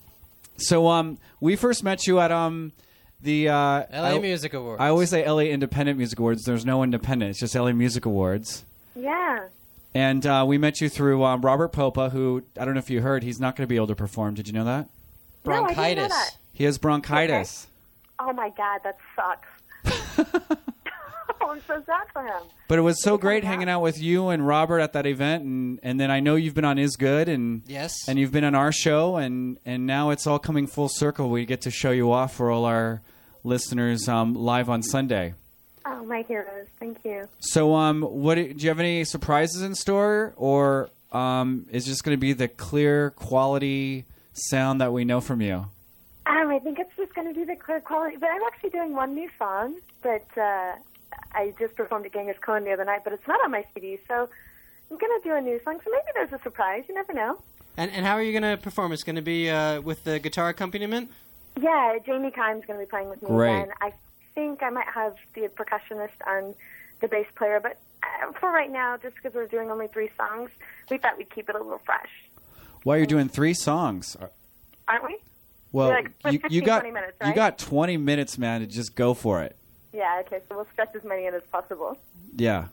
So um, we first met you at um the uh, L A I, Music Awards. I always say L A Independent Music Awards. There's no independent. It's just L A Music Awards. Yeah. And uh, we met you through um, Robert Popa, who I don't know if you heard. He's not going to be able to perform. Did you know that? No, I didn't know Bronchitis. that. He has bronchitis. Oh, my God. That sucks. Oh, I'm so sad for him. But it was so Did he great come hanging back? out with you and Robert at that event, and, and then I know you've been on Is Good, and Yes. and you've been on our show, and, and now it's all coming full circle. We get to show you off for all our listeners um, live on Sunday. Oh, my heroes. Thank you. So, um, what do you have any surprises in store, or um, is it just going to be the clear quality sound that we know from you? Um, I think it's just going to be the clear quality. But I'm actually doing one new song that uh, I just performed at Genghis Khan the other night, but it's not on my C D, so I'm going to do a new song. So maybe there's a surprise. You never know. And and how are you going to perform? It's going to be uh, with the guitar accompaniment? Yeah, Jamie Kime's going to be playing with me Great. again. I think I might have the percussionist and the bass player, but uh, for right now, just because we're doing only three songs, we thought we'd keep it a little fresh. Well, you're doing three songs. Aren't we? Well, Like, for you, you fifteen, got twenty minutes, you right? got twenty minutes, man, to just go for it. Yeah, okay, so we'll stretch as many in as possible. Yeah.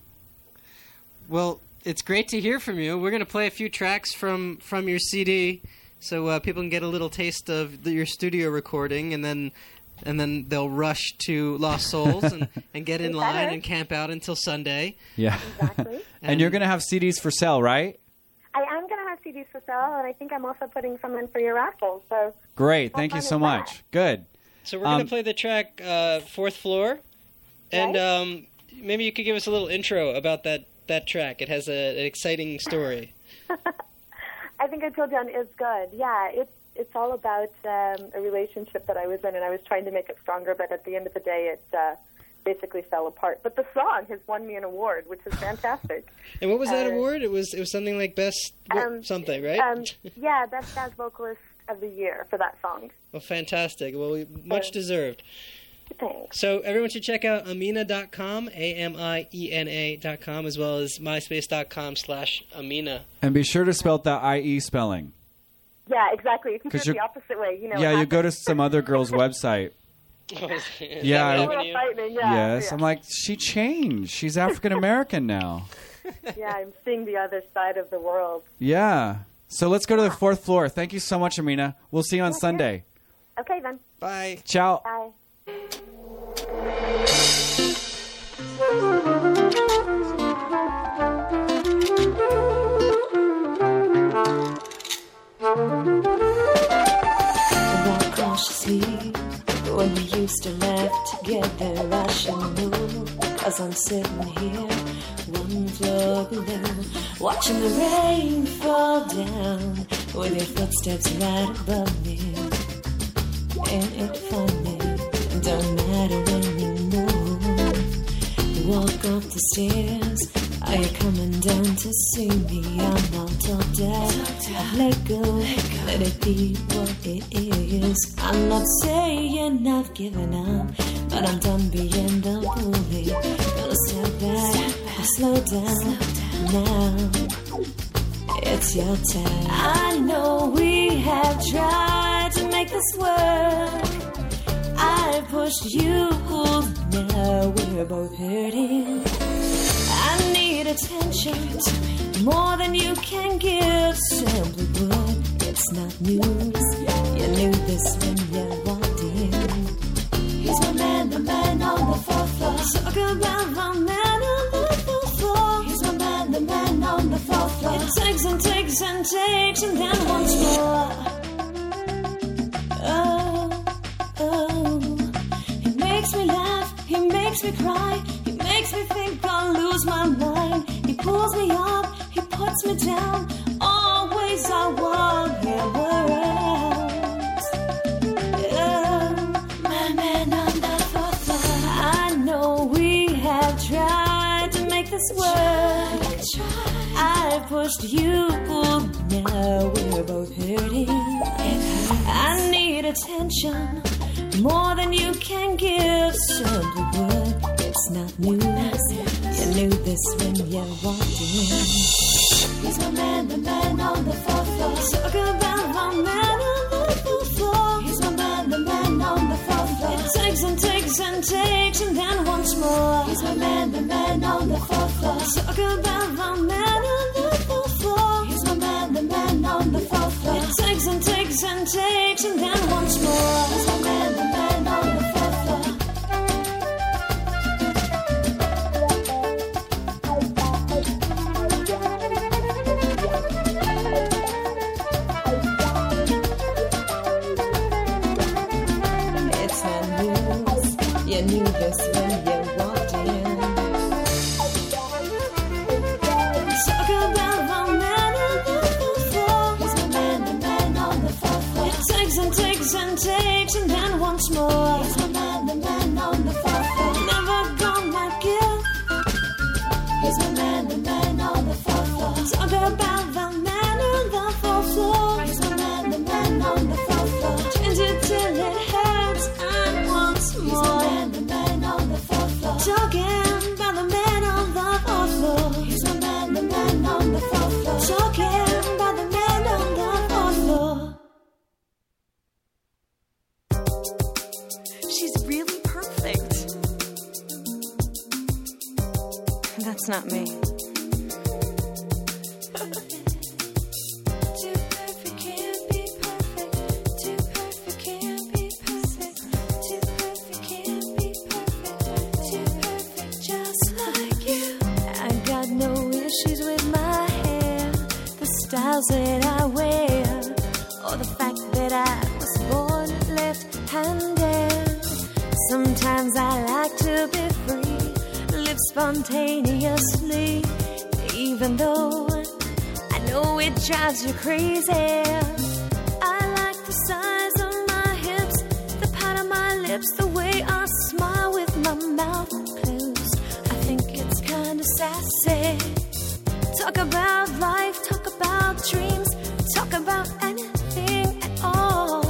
Well, it's great to hear from you. We're going to play a few tracks from, from your C D so uh, people can get a little taste of the, your studio recording, and then and then they'll rush to Lost Souls and, and get in You line better. and camp out until Sunday. Yeah. Exactly. And you're going to have C Ds for sale, right? I am going to have C Ds for sale, and I think I'm also putting some in for your raffle, so... Great. How Thank you fun so is much. that? Good. So we're going Um, to play the track uh, Fourth Floor, and Right. um, maybe you could give us a little intro about that, that track. It has a, an exciting story. I think I told you on Is Good. Yeah, it's it's all about um, a relationship that I was in, and I was trying to make it stronger, but at the end of the day, it uh, basically fell apart. But the song has won me an award, which is fantastic. And what was that Uh, award? It was it was something like best Um, something, right? Um, yeah, Best Jazz Vocalist of the Year for that song. Well, fantastic. Well, we, much Uh, deserved. Thanks. So everyone should check out amina dot com, A M I E N A dot com, as well as myspace dot com slash Amina. And be sure to spell it the I E spelling. Yeah, exactly. If you do 'Cause it the you're- opposite way, you know. yeah, what you go to happens. some other girl's website. Is Yeah, that I- A what little happened to frightening, you? yeah. yes. yeah. I'm like, she changed. She's African American now. Yeah, I'm seeing the other side of the world. Yeah. So let's go to the fourth floor. Thank you so much, Amina. We'll see you on Sunday. Okay, then. Bye. Ciao. Bye. Walk cautiously when we used to laugh together. I should know, cause I'm sitting here, one floor below, watching the rain fall down with your footsteps right above me. Ain't it funny? Don't matter when you move. You walk up the stairs. Are you coming down to see me? I'm all talked out. I've let go, let it be what it is. I'm not saying I've given up, but I'm done being the bully. Gonna step back, and slow down now. It's your time. I know we have tried to make this work. I pushed you, now we're both hurting. I need attention more than you can give. Simply put, it's not news. You knew this when you walked in. He's my man, the man on the fourth floor. Talk about my man on the fourth floor. He's my man, the man on the fourth floor. It takes and takes and takes and then once more. Oh, oh. He makes me laugh, he makes me cry. He makes me think I'll lose my mind. He pulls me up, he puts me down. Always I want him around. Yeah. My man on the fourth floor. I know we have tried to make this work. I pushed you, now we're both hurting. I need attention more than you can give. Simply put, it's not news. You knew this when you walked in. He's my man, the man on the fourth floor. Talk about my man on the fourth floor. He's my man, the man on the fourth floor. It takes and takes and takes and then once more. He's my man, the man on the fourth floor. Talk about my man on the fourth floor. He's my man, the man on the fourth floor. It takes and takes and takes and then once more. He's my man, the man on the fourth floor. It's not news. You knew this when you walked in. Talk about my man on the fourth floor. He's my man, the man on the fourth floor. It takes and takes and takes and then once more. He's my man, the man on the fourth floor. Never gonna give. He's my man, the man on the fourth floor. Talk about the man on the fourth floor. He's my man, the man on the fourth floor. Change it till it hurts and once more. He's my man, the man on the fourth floor. Talking about the man on the fourth floor. He's my man, the man on the fourth floor. Talking about the man on the fourth floor. She's really perfect. That's not me. Too perfect can't be perfect. Too perfect can't be perfect. Too perfect can't be perfect. Too perfect just like you. I got no issues with my hair, the styles that I wear, or the fact that I was born left-handed. Sometimes I like to be free, live spontaneously, even though I know it drives you crazy. I like the size of my hips, the part of my lips, the way I smile with my mouth closed. I think it's kinda sassy. Talk about life, talk about dreams, talk about anything at all.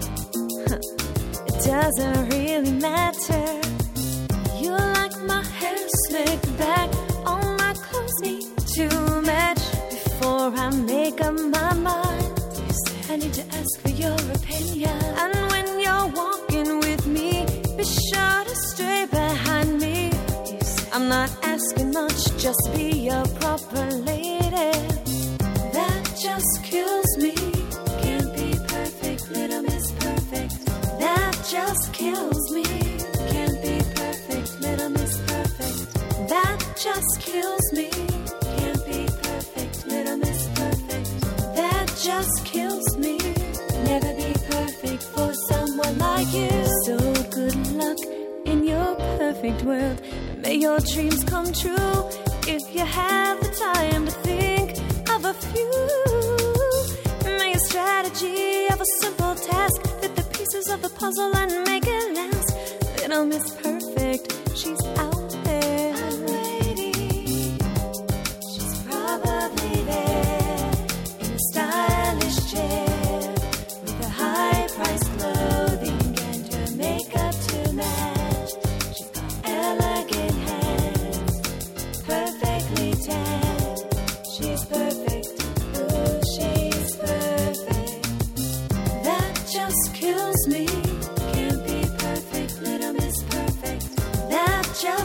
It doesn't really matter. You like my hair slicked back, all my clothes need to match. Before I make up my mind, I need to ask for your opinion. And when you're walking with me, be sure to stay behind me. I'm not asking much, just be a proper lady. That just kills me. Can't be perfect, little Miss Perfect. That just kills me. Can't be perfect, little Miss Perfect. That just kills me. Can't be perfect, little Miss Perfect. That just kills me. Never be perfect for someone like you. So good luck in your perfect world. May your dreams come true if you have the time to think of a few. May a strategy of a simple task fit the pieces of the puzzle and make it last. Little Miss Perfect, she's out there. I'm waiting. She's probably there in a stylish chair with a high-priced clothing and her makeup to match. She's got elegant hands, perfectly tan. She's perfect, oh, she's perfect. That just kills me. Can't be perfect, little Miss Perfect. That just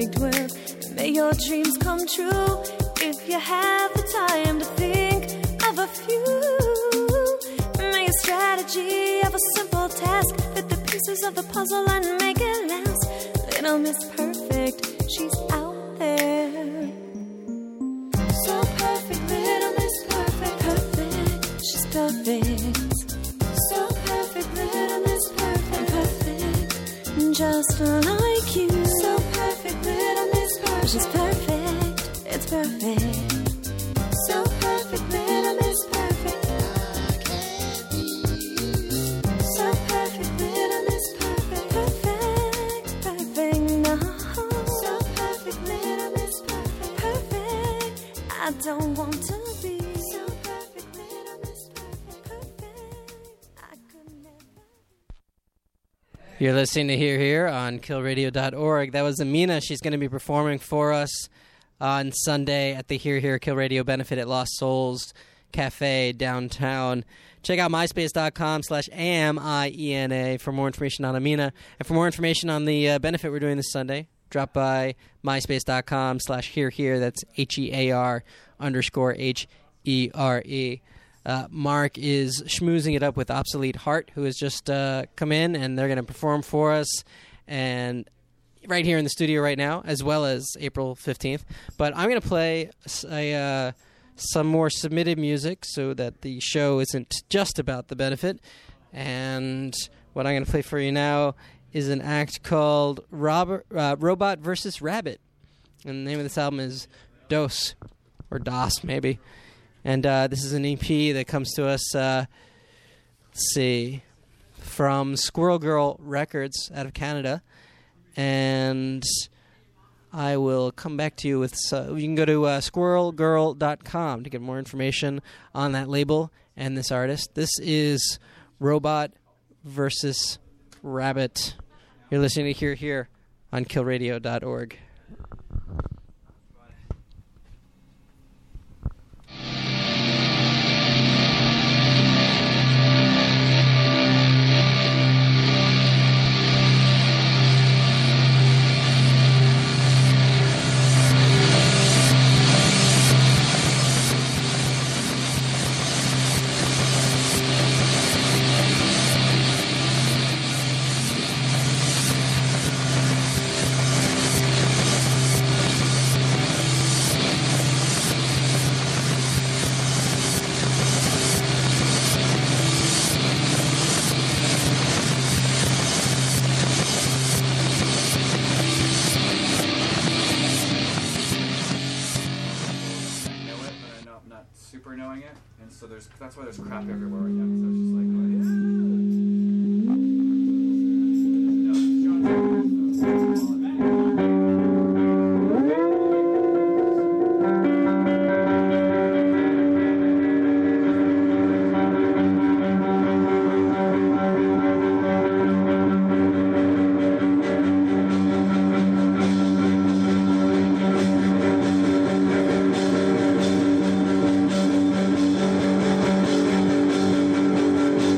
perfect world. May your dreams come true if you have the time to think of a few. May a strategy of a simple task fit the pieces of the puzzle and make it last. Little Miss Perfect, she's out there. So perfect, little Miss Perfect. Perfect, she's perfect. So perfect, little Miss Perfect. Perfect, just like you. So perfect, little Miss Perfect. She's perfect, it's perfect. So perfect, little Miss Perfect. So perfect, little Miss Perfect. Perfect, perfect, no. So perfect, little Miss Perfect. Perfect, I don't want to be. So perfect, little Miss Perfect. Perfect, I could never. You're listening to Here Here on kill radio dot org. That was Amina. She's going to be performing for us on Sunday at the Here Here Kill Radio benefit at Lost Souls Cafe downtown. Check out myspace.com slash A-M-I-E-N-A for more information on Amina. And for more information on the uh, benefit we're doing this Sunday, drop by myspace.com slash Here Here. That's H-E-A-R underscore H-E-R-E. Uh, Mark is schmoozing it up with Obsolete Heart, who has just uh, come in, and they're going to perform for us. And right here in the studio right now, as well as April fifteenth. But I'm going to play a, uh, some more submitted music so that the show isn't just about the benefit. And what I'm going to play for you now is an act called Robert, uh, Robot versus Rabbit. And the name of this album is Dos, or Das, maybe. And uh, this is an E P that comes to us, uh, let's see, from Squirrel Girl Records out of Canada. And I will come back to you with... Uh, you can go to uh, squirrel girl dot com to get more information on that label and this artist. This is Robot versus Rabbit. You're listening to Here Here on kill radio dot org. That's why there's crap everywhere right now. So it's just like, oh, yeah. Thank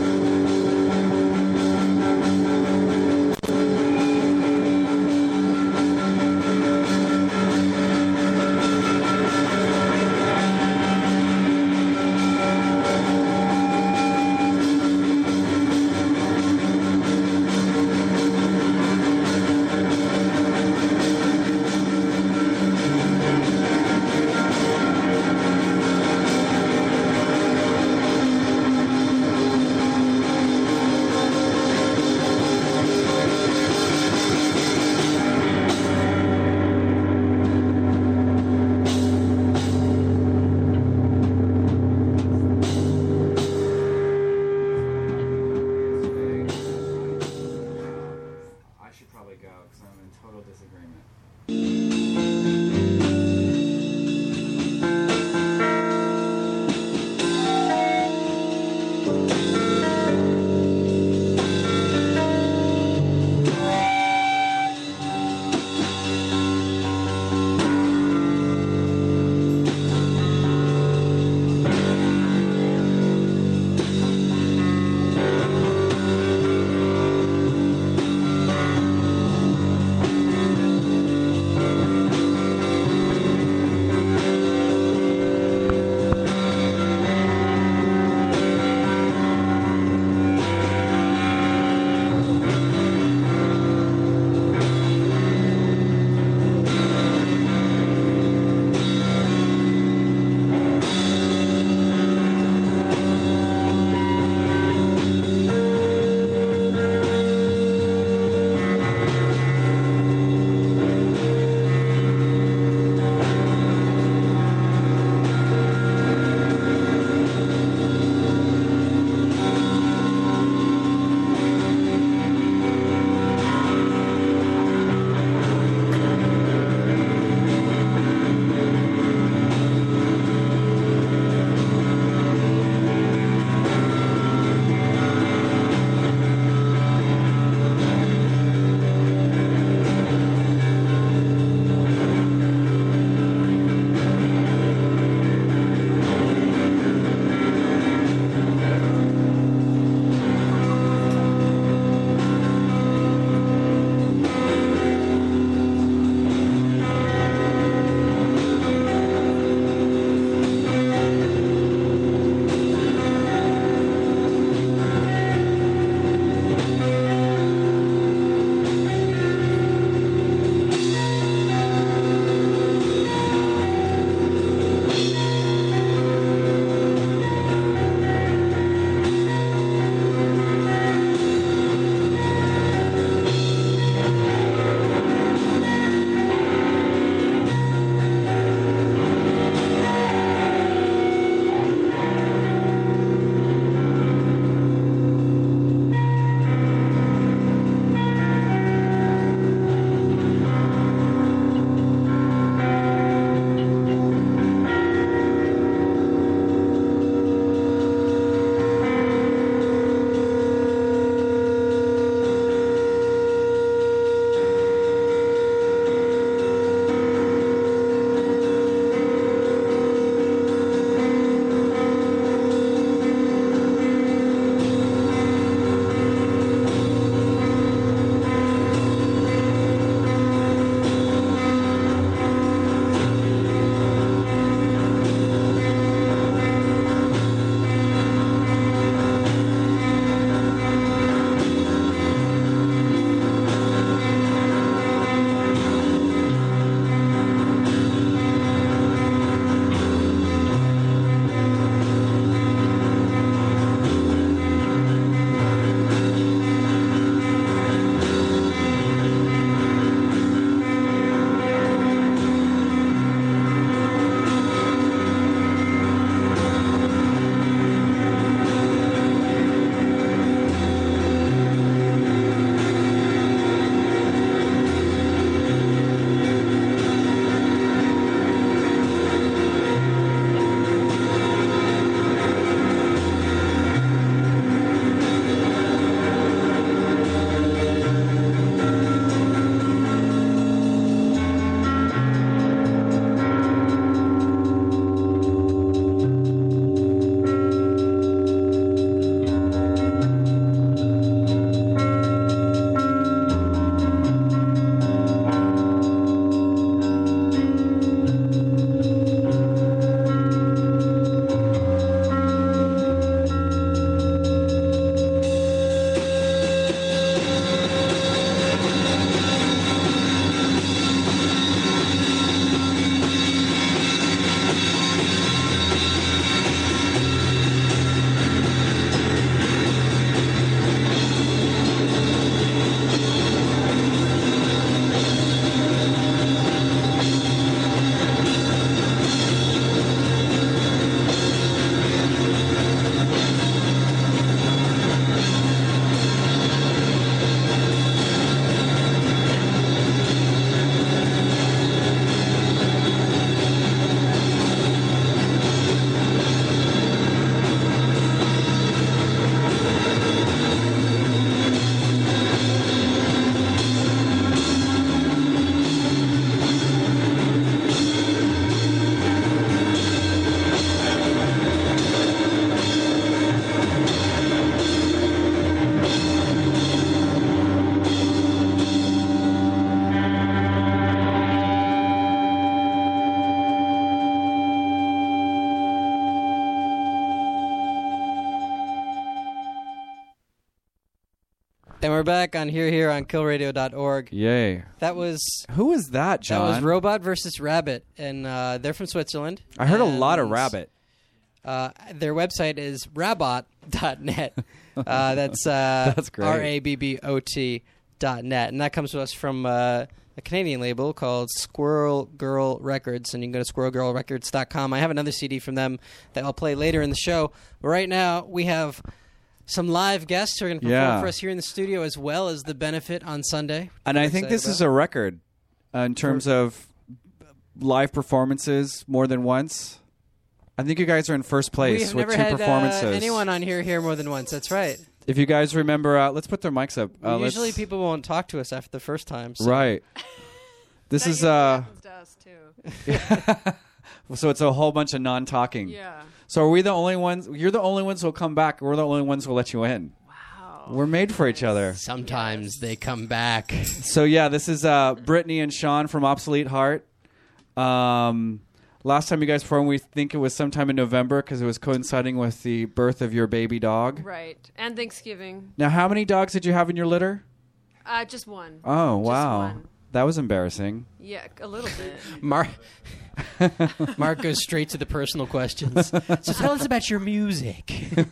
And we're back on Here Here on kill radio dot org. Yay. That was... Who was that, John? That was Robot versus Rabbit, and uh, they're from Switzerland. I heard a and, lot of Rabbit. Uh, their website is rabot dot net. Uh, that's uh, That's great. R A B B O T dot net. And that comes to us from uh, a Canadian label called Squirrel Girl Records. And you can go to squirrel girl records dot com. I have another C D from them that I'll play later in the show. But right now, we have some live guests who are going to perform Yeah. for us here in the studio, as well as the benefit on Sunday. And I think this is a record uh, in terms of live performances more than once. I think you guys are in first place We've with never two had performances. Uh, anyone on here here more than once. That's right. If you guys remember, uh, let's put their mics up. Uh, Well, let's- usually people won't talk to us after the first time. So. Right. This That is usually uh happens to us too. so it's a whole bunch of non-talking. Yeah. So are we the only ones? You're the only ones who'll come back. We're the only ones who'll let you in. Wow. We're made for each other. Sometimes they come back. So yeah, this is uh, Brittany and Sean from Obsolete Heart. Um, last time you guys performed, we think it was sometime in November because it was coinciding with the birth of your baby dog. Right. And Thanksgiving. Now, how many dogs did you have in your litter? Uh, just one. Oh, Just wow. one. That was embarrassing. Yeah, a little bit. Mark Mark goes straight to the personal questions. So tell us about your music.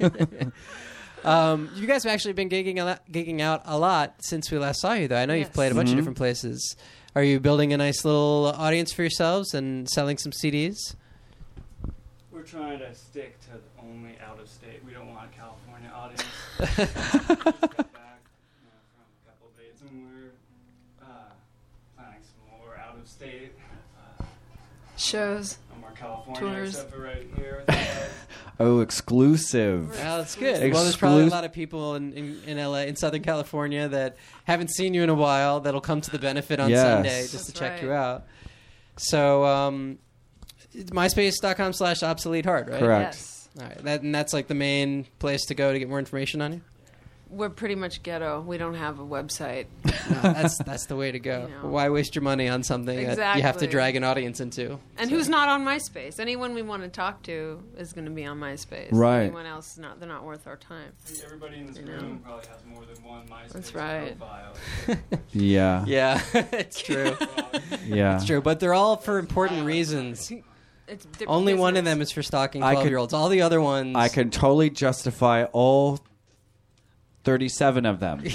um, you guys have actually been gigging a lot, gigging out a lot since we last saw you, though. I know you've Yes. played a bunch Mhm. of different places. Are you building a nice little audience for yourselves and selling some C Ds? We're trying to stick to only out of state. We don't want a California audience. Just got back, you know, from a couple of days, and we're uh, planning some more out of state uh, Shows. no more California, Tours. except for right here. with you guys. Oh, exclusive. Well, that's good. Well, there's probably a Exclus- lot of people in, in, in L A, in Southern California, that haven't seen you in a while that'll come to the benefit on Yes. Sunday just That's to check right. you out. So, um, myspace.com slash obsolete heart, right? Correct. Yes. All right. That, and that's like the main place to go to get more information on you? We're pretty much ghetto. We don't have a website. No, that's that's the way to go. You know. Why waste your money on something that you have to Exactly. drag an audience into? And So- who's not on MySpace? Anyone we want to talk to is going to be on MySpace. Right. Anyone else is not. They're not worth our time. I think everybody in this You know. room probably has more than one MySpace That's right. profile. Yeah. Yeah, it's true. Yeah. It's true, but they're all for important reasons. It's di- Only one of business. them is for stalking I could- twelve-year-olds. All the other ones... I can totally justify all thirty-seven of them.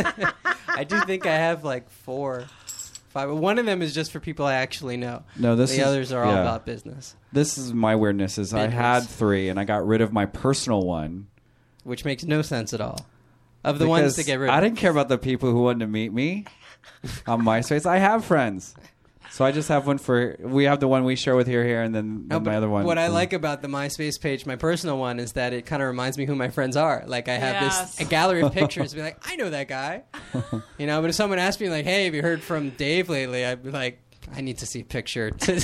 I do think I have like four, five. One of them is just for people I actually know. No, this the is- others are all yeah. about business, This is my weirdness. Is I Business. had three and I got rid of my personal one. which makes no sense at all. Of the ones to Because get rid of. I didn't care about the people who wanted to meet me on MySpace. I have friends. So I just have one for, we have the one we share with here, here, and then, No, then but my other one. What I like about the MySpace page, my personal one, is that it kind of reminds me who my friends are. Like I have Yes. this a gallery of pictures, be like, I know that guy, you know. But if someone asked me like, Hey, have you heard from Dave lately? I'd be like, I need to see a picture to,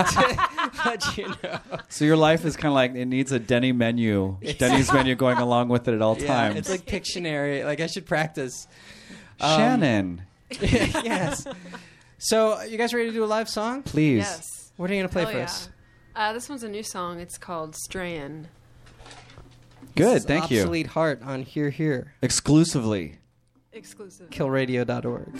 to let you know. So your life is kind of like, it needs a Denny menu, Denny's menu going along with it at all Yeah, times. it's like Pictionary. Like I should practice. Um, Shannon, yes. So you guys ready to do a live song? please. Yes. What are you gonna play Hell for yeah. us? Uh, this one's a new song. It's called Strayin'. Good, This is thank you. Obsolete Heart on Here Here. Exclusively. Exclusive. kill radio dot org.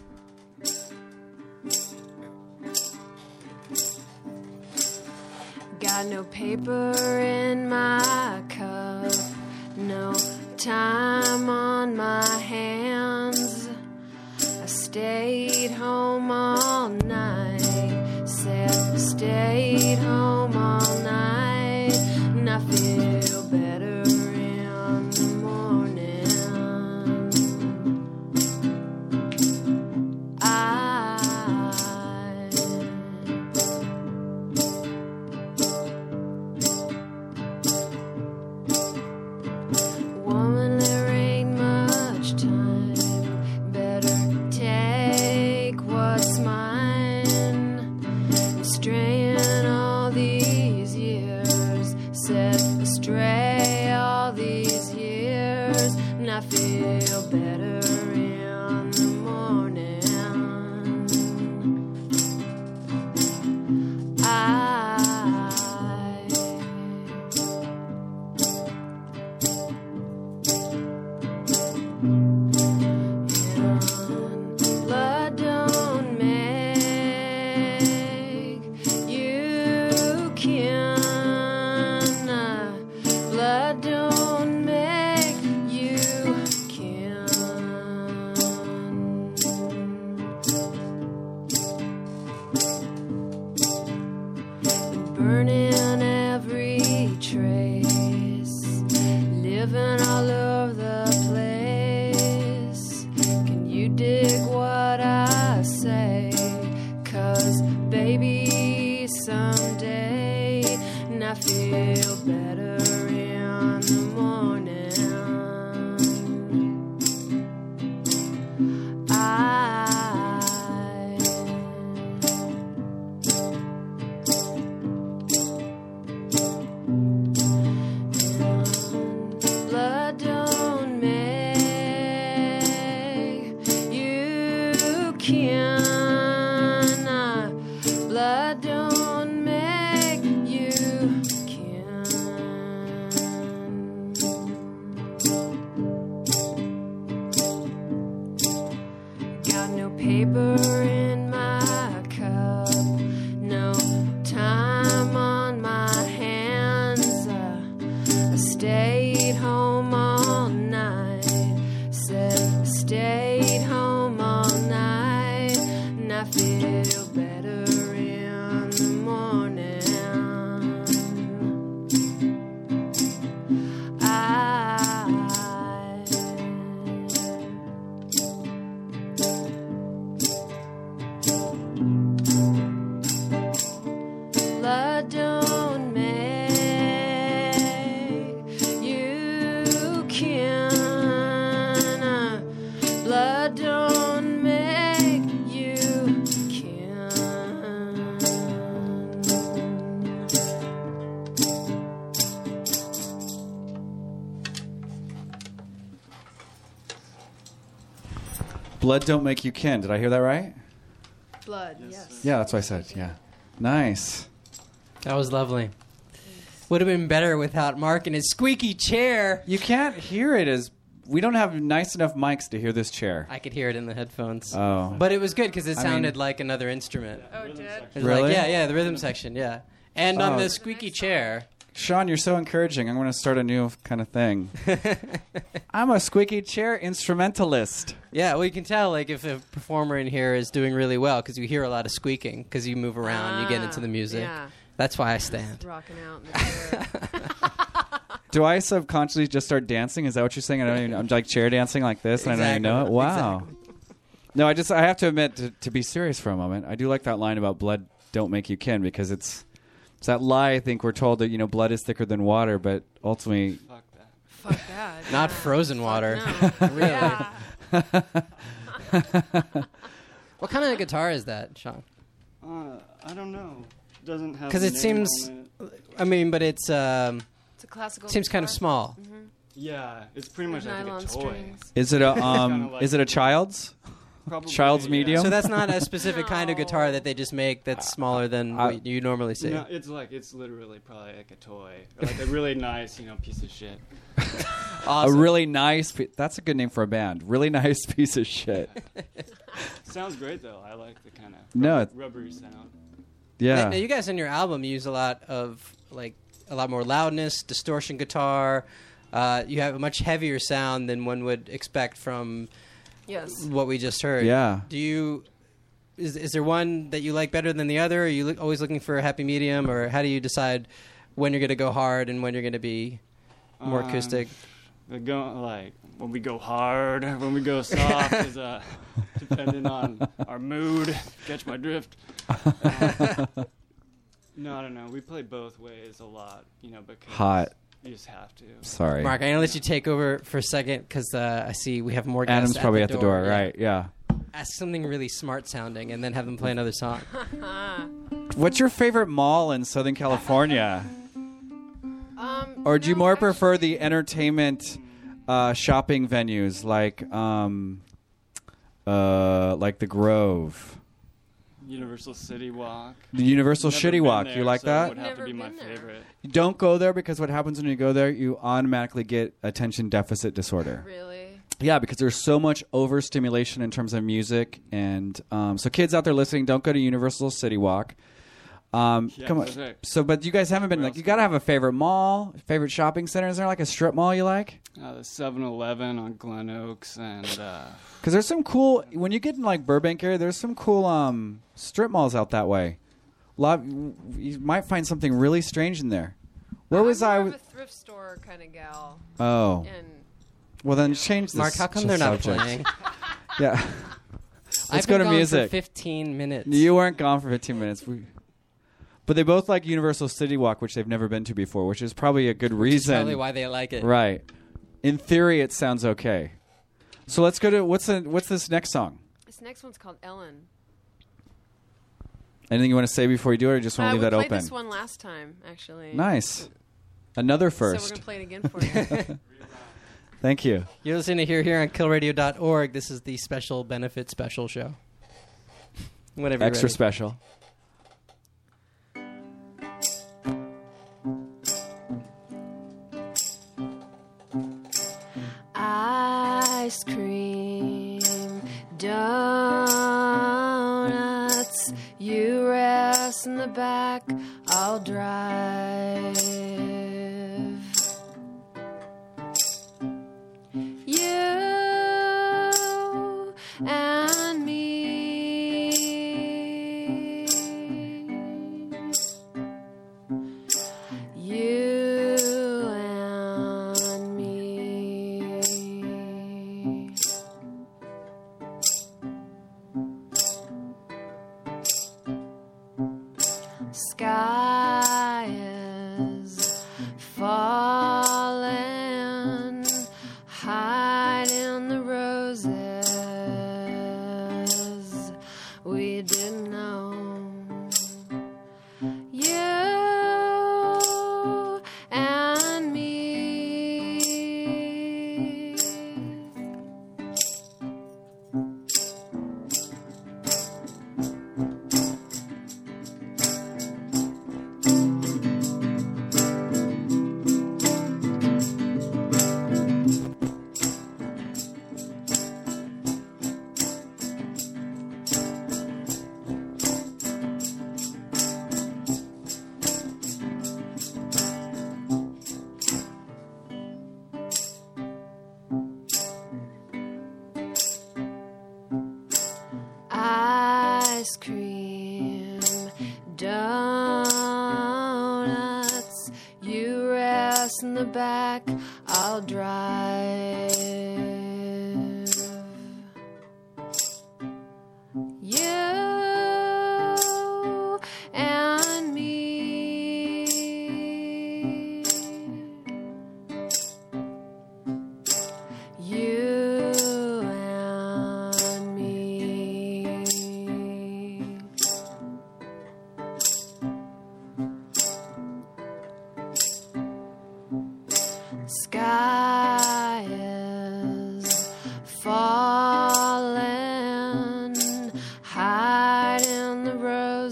Got no paper in my cup, no time on my hands. I stayed home all night, said stayed home all night, and I feel better in the morning. I Woman, there ain't much time. Better take what's mine. I'm straying all these years, set astray all these years, and I feel better in the morning. I blood don't make you kin. Been burning every trace, living all over the place. Can you dig what I say? 'Cause baby, someday, and I feel better in the morning. I blood don't make you kin. Blood don't make you kin. Got no paper in my cup, no time on my hands. Uh, I stayed home all night, said I stayed home all night, and I feel better in the morning. I blood don't make you kin. Blood don't make you kin. Blood don't make you kin. Did I hear that right? Blood, yes. Yeah, that's what I said. Yeah. Nice. That was lovely. Would have been better without Mark and his squeaky chair. You can't hear it as we don't have nice enough mics to hear this chair. I could hear it in the headphones. Oh. But it was good because it I sounded mean- like another instrument. Oh, it did? It was Really? Like, yeah, yeah, the rhythm section, yeah. And on Oh. the squeaky chair. Sean, you're so encouraging. I'm going to start a new kind of thing. I'm a squeaky chair instrumentalist. Yeah, well, you can tell like if a performer in here is doing really well because you hear a lot of squeaking because you move around, you get into the music. yeah. That's why I stand. Rocking out in the chair. Do I subconsciously just start dancing? Is that what you're saying? I don't even, I'm like chair dancing like this, and I don't even know it. Wow. Exactly. No, I just I have to admit to, to be serious for a moment. I do like that line about blood don't make you kin because it's it's that lie. I think we're told that you know blood is thicker than water, but ultimately, Fuck that. Fuck that. Not yeah. frozen water. No. Really? Yeah. What kind of guitar is that, Sean? Uh, I don't know. Doesn't have Because a it name seems, on it. I mean, but it's um, It's a classical seems kind of guitar. small. Mm-hmm. Yeah, it's pretty much I think Nylon a toy. strings. is it a Kinda um like- is it a child's Probably, child's yeah. medium? So that's not a specific kind of guitar that they just make that's smaller than I- what you normally see. No, it's like it's literally probably like a toy, or like a really nice, you know, piece of shit. Awesome. A really nice. Pe- that's a good name for a band. Really nice piece of shit. Sounds great though. I like the kind of No, rubber, it- rubbery sound. Yeah. Now, now you guys in your album use a lot of like a lot more loudness, distortion guitar. Uh, you have a much heavier sound than one would expect from Yes. what we just heard. Yeah. Do you? Is is there one that you like better than the other? Are you look, always looking for a happy medium, or how do you decide when you're going to go hard and when you're going to be more Um, acoustic? We go like when we go hard, when we go soft is uh, depending on our mood. Catch my drift. Uh, no, I don't know. We play both ways a lot, you know, because Hot. you just have to. Sorry. Mark, I'm going to let you take over for a second because uh, I see we have more guests Adam's at probably the at the door, Yeah. right? Yeah. Ask something really smart sounding and then have them play another song. What's your favorite mall in Southern California? Um, Or do you no, more actually- prefer the entertainment uh, shopping venues like um, uh, like the Grove, Universal City Walk. the Universal Never Shitty been Walk? there, You like so that? It would have Never to be my been there. favorite. You don't go there because what happens when you go there? You automatically get attention deficit disorder. Really? Yeah, because there's so much overstimulation in terms of music, and um, so kids out there listening, don't go to Universal City Walk. Um, Yeah, come on. that's right. So, but you guys haven't been like you got to have a favorite mall, favorite shopping center. Is there like a strip mall you like? Uh, the seven eleven on Glen Oaks and uh, Because there's some cool when you get in like Burbank area. There's some cool um strip malls out that way. A lot, you might find something really strange in there. Where was I? I'm more of a thrift store kind of gal. Oh. And Well, then change this. Mark, how come they're not subject. playing? Yeah. Let's I've go been to gone music. for fifteen minutes. You weren't gone for fifteen minutes. We, but they both like Universal City Walk, which they've never been to before, which is probably a good reason. Probably why they like it. Right. In theory, it sounds okay. So let's go to what's the, what's this next song? this next one's called Ellen. Anything you want to say before you do it, or just want Uh, to leave we that played open? this one last time, actually. Nice. Another So first. we're gonna play it again for you. Thank you. You're listening to Here Here on kill radio dot org. This is the special benefit special show. Whatever. Extra special. Ice cream, donuts. You rest in the back, I'll drive. You and me. You and me. Sky is falling, hide in the roses. We didn't know. You and me. Ice cream, donuts. You rest in the back, I'll drive. You and me. You and me. Sky is falling, hide in the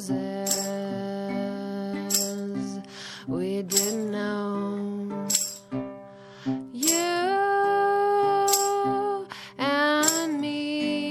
roses. We didn't know. You and me.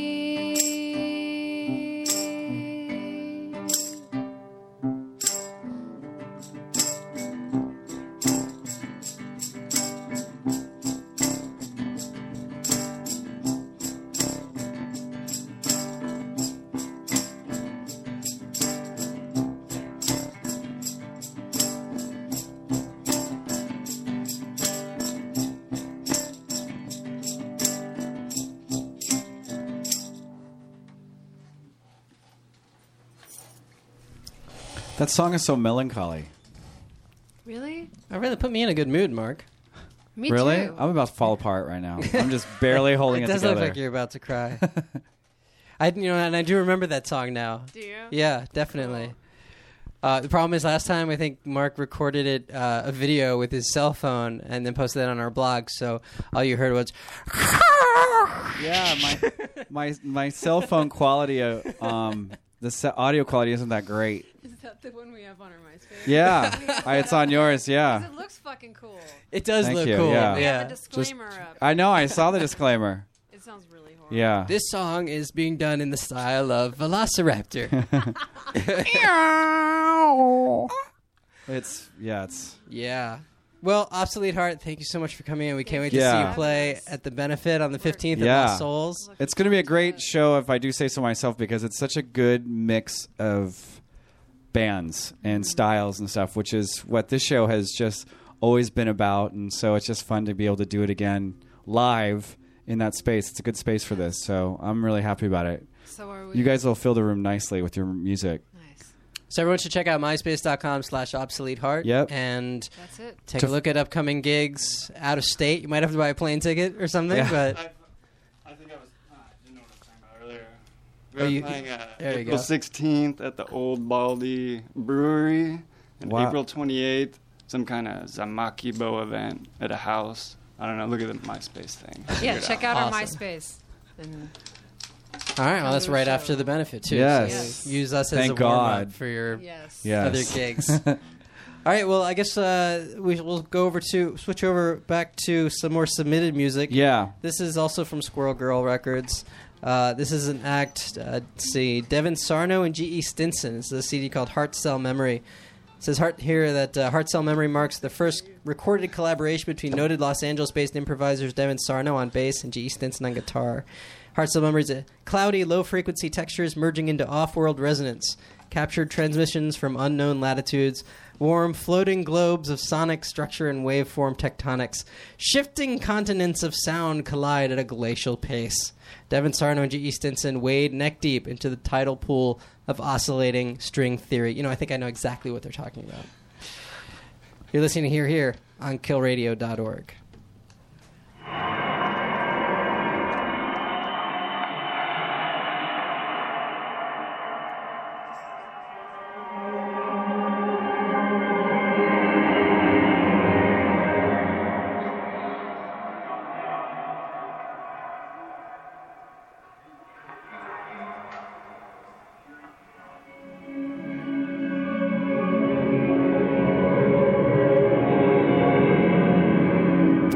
That song is so melancholy. Really? That really put me in a good mood, Mark. Me really? too. I'm about to fall apart right now. I'm just barely holding it, it does together. look like you're about to cry. I, you know, and I do remember that song now. Do you? Yeah, definitely. Uh, the problem is, last time I think Mark recorded it uh, a video with his cell phone and then posted that on our blog. So all you heard was, Yeah, my my my cell phone quality, uh, um, the se- audio quality isn't that great. Is that the one we have on our MySpace? Yeah, I, it's on yours. Yeah, 'Cause it looks fucking cool. it does Thank look you, cool. yeah. We Yeah. have a disclaimer up. I know. I saw the disclaimer. It's sounds really horrible. Yeah. This song is being done in the style of Velociraptor. It's yeah, it's yeah. Well, Obsolete Heart, thank you so much for coming in. We can't wait to see Yeah. you play at the Benefit on the fifteenth at yeah. Lost Souls. It's going to be a great show, if I do say so myself, because it's such a good mix of bands and styles and stuff, which is what this show has just always been about. And so it's just fun to be able to do it again live in that space. It's a good space for this, so I'm really happy about it. So are we. You guys will fill the room nicely with your music. So everyone should check out myspace.com slash obsolete heart. Yep. And That's it. take To a look at upcoming gigs out of state. You might have to buy a plane ticket or something, Yeah. but I think I was. Uh, I didn't know what I was talking about earlier. Oh, We're you- playing uh, there you April go. sixteenth at the Old Baldy Brewery, and Wow. April twenty-eighth, some kind of Zamakibo event at a house. I don't know. Look at the MySpace thing. Yeah, Figure it check out our Awesome. MySpace. And all right, well, Come that's to the right show. after the Benefit, too. Yes. So Yes. use us as Thank a warm-up God. for your yes. Yes. other gigs. All right, well, I guess uh, we, we'll go over to, switch over back to some more submitted music. Yeah. This is also from Squirrel Girl Records. Uh, this is an act, uh, let's see, Devin Sarno and G E Stinson. It's a C D called Heart Cell Memory. It says heart here that uh, Heart Cell Memory marks the first recorded collaboration between noted Los Angeles-based improvisers Devin Sarno on bass and G E Stinson on guitar. Heart Cell Memory is a cloudy, low-frequency textures merging into off-world resonance, captured transmissions from unknown latitudes, warm, floating globes of sonic structure and waveform tectonics. Shifting continents of sound collide at a glacial pace. Devin Sarno and G E Stinson wade neck-deep into the tidal pool of oscillating string theory. You know, I think I know exactly what they're talking about. You're listening to Hear Here on kill radio dot org. Thank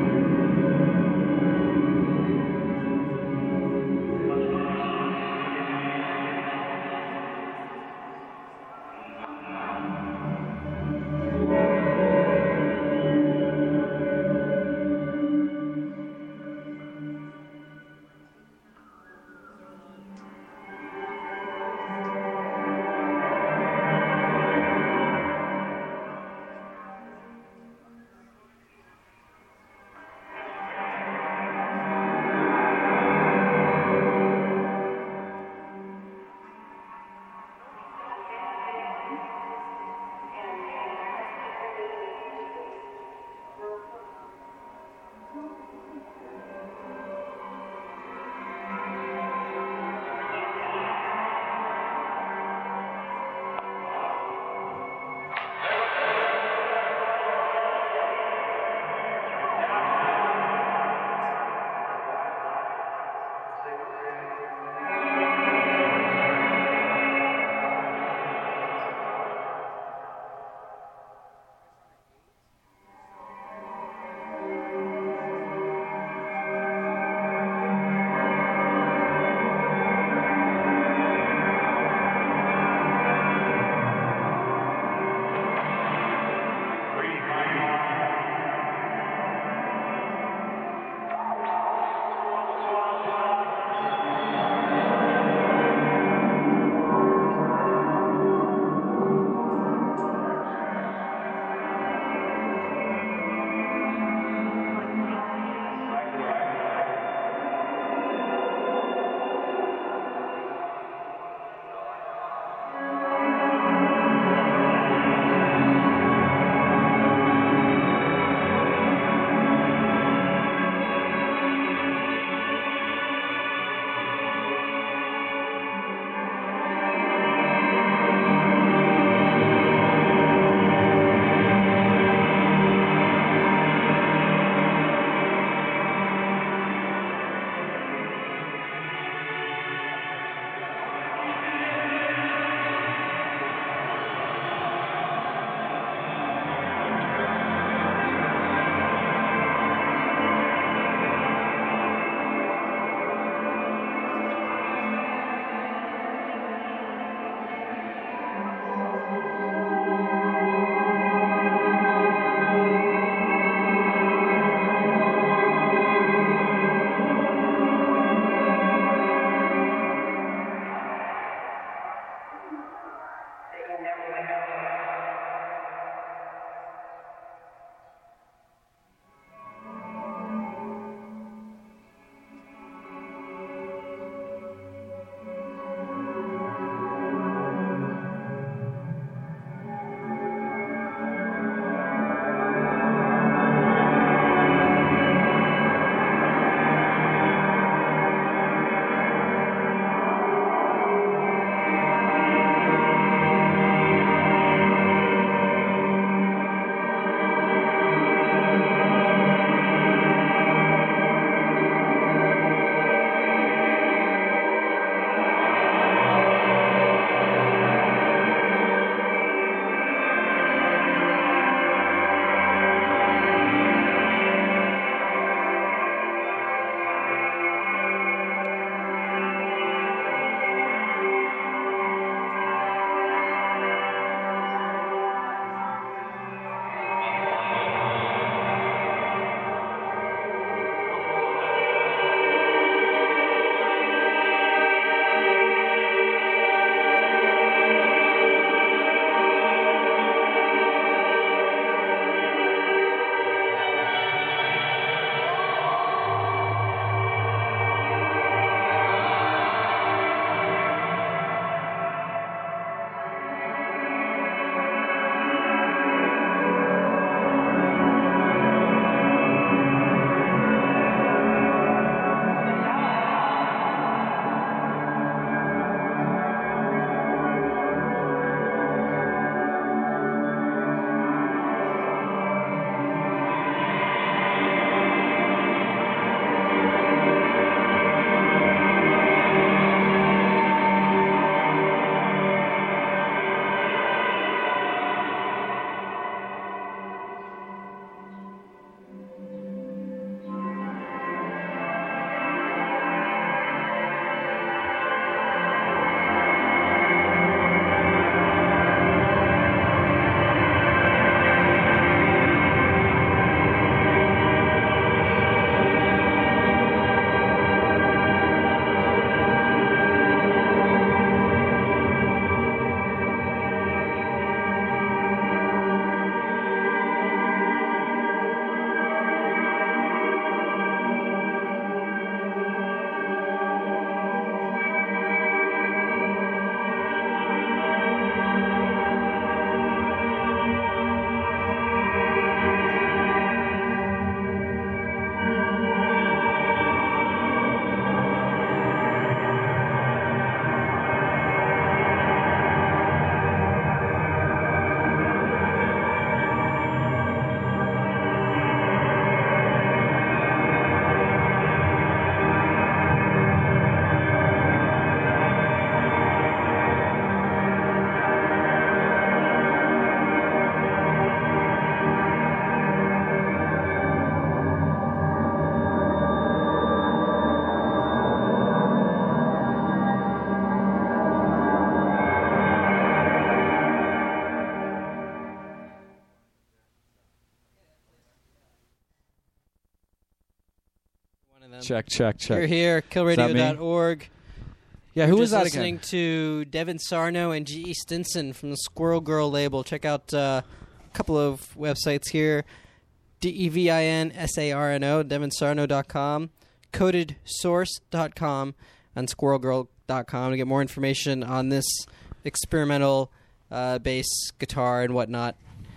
check, check, check. You're here, kill radio dot org. Yeah, You're who was just that listening again? to Devin Sarno and G E. Stinson from the Squirrel Girl label. Check out uh, a couple of websites here. D E V I N S A R N O, devin sarno dot com, coded source dot com, and squirrel girl dot com to get more information on this experimental uh, bass, guitar, and whatnot.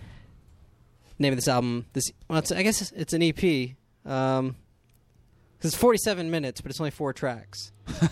Name of this album, this well, it's, I guess it's, it's an E P. Um, 'cause it's forty-seven minutes, but it's only four tracks.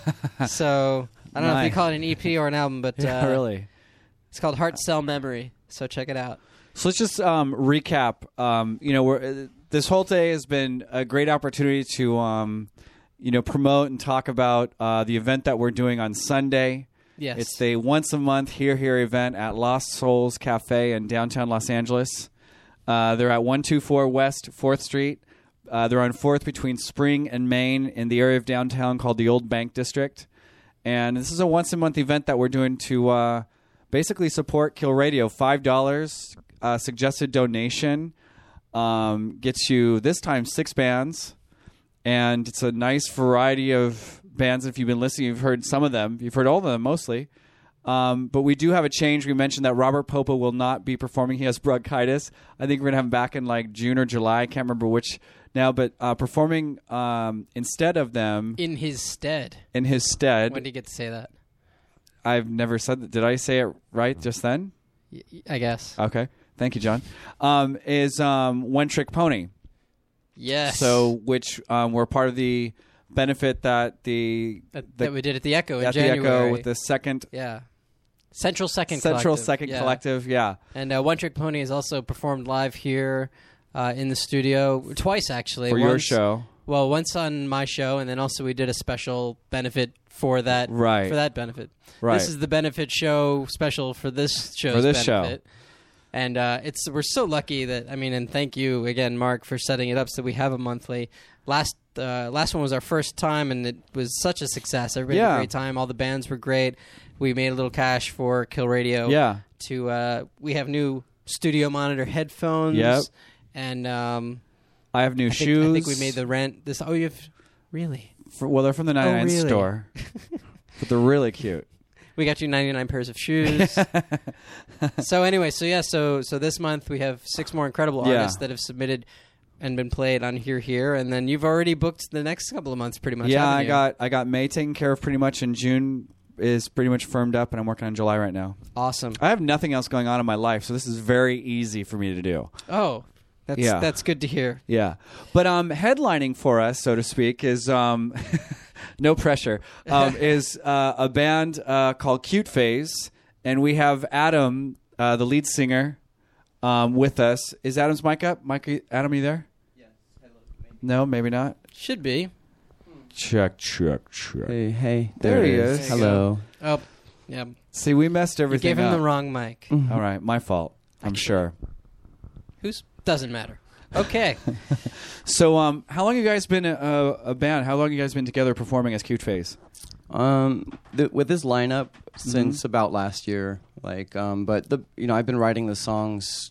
So I don't know if you Nice. call it an E P or an album, but Yeah, uh, really. it's called Heart Cell Memory. So check it out. So let's just um, recap. Um, you know, we're, uh, this whole day has been a great opportunity to, um, you know, promote and talk about uh, the event that we're doing on Sunday. Yes. It's the once a month Here Here event at Lost Souls Cafe in downtown Los Angeles. Uh, they're at one twenty-four West fourth Street. Uh, they're on fourth between Spring and Main in the area of downtown called the Old Bank District. And this is a once a month event that we're doing to uh, basically support Kill Radio. five dollars uh, suggested donation um, gets you this time six bands. And it's a nice variety of bands. If you've been listening, you've heard some of them. You've heard all of them mostly. Um, but we do have a change. We mentioned that Robert Popa will not be performing. He has bronchitis. I think we're going to have him back in like June or July. I can't remember which now, but uh, performing um, instead of them. In his stead. In his stead. When do you get to say that? I've never said that. Did I say it right just then? Y- I guess. Okay. Thank you, John. Um, is um, One Trick Pony. Yes. So, which um, were part of the benefit that the That, the- that we did at the Echo in at January. the Echo with the second Yeah. Central Second Central Collective. Second yeah. Collective, yeah. And uh, One Trick Pony has also performed live here uh, in the studio twice, actually. For your Once- show. Well, once on my show, and then also we did a special benefit for that. Right. For that benefit. Right. This is the benefit show special for this show's For this show. benefit. And uh, it's we're so lucky that I mean, and thank you again, Mark, for setting it up so we have a monthly. Last uh, last one was our first time, and it was such a success. Everybody had Yeah. a great time. All the bands were great. We made a little cash for Kill Radio. Yeah. To uh, we have new studio monitor headphones. Yep. And um, I have new I think, shoes. I think we made the rent. This. Oh, you have really? For, well, they're from the ninety-nine really? store, but they're really cute. We got you ninety-nine pairs of shoes. So anyway, so yeah, so so this month we have six more incredible Yeah. artists that have submitted and been played on Here Here, and then you've already booked the next couple of months, pretty much. Yeah, haven't I you? got I got May taken care of pretty much, and June is pretty much firmed up, and I'm working on July right now. Awesome. I have nothing else going on in my life, so this is very easy for me to do. Oh, that's Yeah. that's good to hear. Yeah, but um, headlining for us, so to speak, is um, no pressure. Um, is uh, a band uh, called Cute Phase, and we have Adam, uh, the lead singer, um, with us. Is Adam's mic up? Mike, Adam, are you there? Yes. No, maybe not. Should be. Check, check, check. Hey, hey, There, there he it is. is. Hello. Oh, yeah. See, we messed You everything gave him up. the wrong mic. All right, my fault. I'm sure. Who's doesn't matter. Okay. So, um, how long you guys been a, a band? How long you guys been together performing as Cute Phase? Um, th- with this lineup since about last year, like, um, but the you know I've been writing the songs.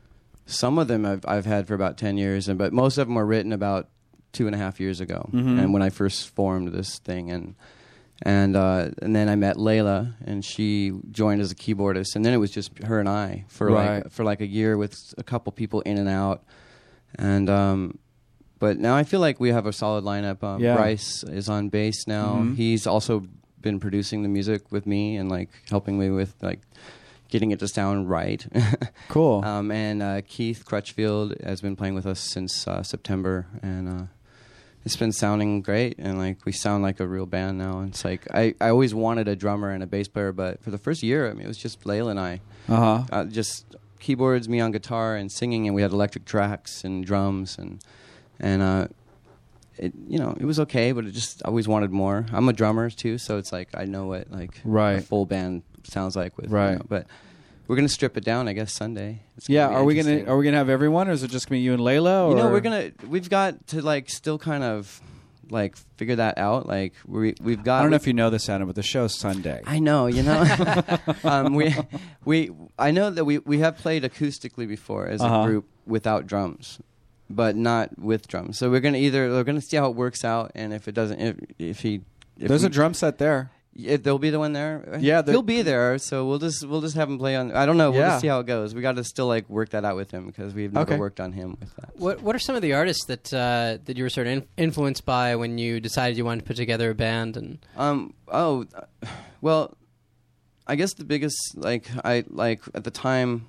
Some of them I've I've had for about ten years, and but most of them were written about two and a half years ago, Mhm. and when I first formed this thing, and and uh, and then I met Layla, and she joined as a keyboardist, and then it was just her and I for Right. like for like a year with a couple people in and out, and um, but now I feel like we have a solid lineup. Um, Yeah. Bryce is on bass now. Mhm. He's also been producing the music with me and like helping me with like getting it to sound right. Cool. Um, and uh, Keith Crutchfield has been playing with us since uh, September, and uh, it's been sounding great. And like we sound like a real band now. And it's like I, I always wanted a drummer and a bass player, but for the first year, I mean, it was just Layla and I. Uh-huh. Uh, just keyboards, me on guitar and singing, and we had electric tracks and drums, and and uh, it you know it was okay, but it just I always wanted more. I'm a drummer too, so it's like I know what like Right. a full band sounds like with you Right. know, but we're gonna strip it down, I guess, Sunday. It's gonna Yeah, be are we gonna interesting. are we gonna have everyone, or is it just gonna be you and Layla? Or? You know, we're gonna we've got to like still kind of like figure that out. Like we we've got. I don't know if you know this, Adam, but the show's Sunday. I know, you know. um, we we I know that we we have played acoustically before as Uh-huh. a group without drums. but not with drums. So we're gonna either we're gonna see how it works out, and if it doesn't, if, if he, if There's we, a drum set there. If there'll be the one there. Yeah, he'll be there. So we'll just we'll just have him play on. I don't know. We'll Yeah. just see how it goes. We got to still like work that out with him because we've never Okay. worked on him with that. What What are some of the artists that uh, that you were sort of in- influenced by when you decided you wanted to put together a band? And Um. Oh, uh, well, I guess the biggest like I like at the time.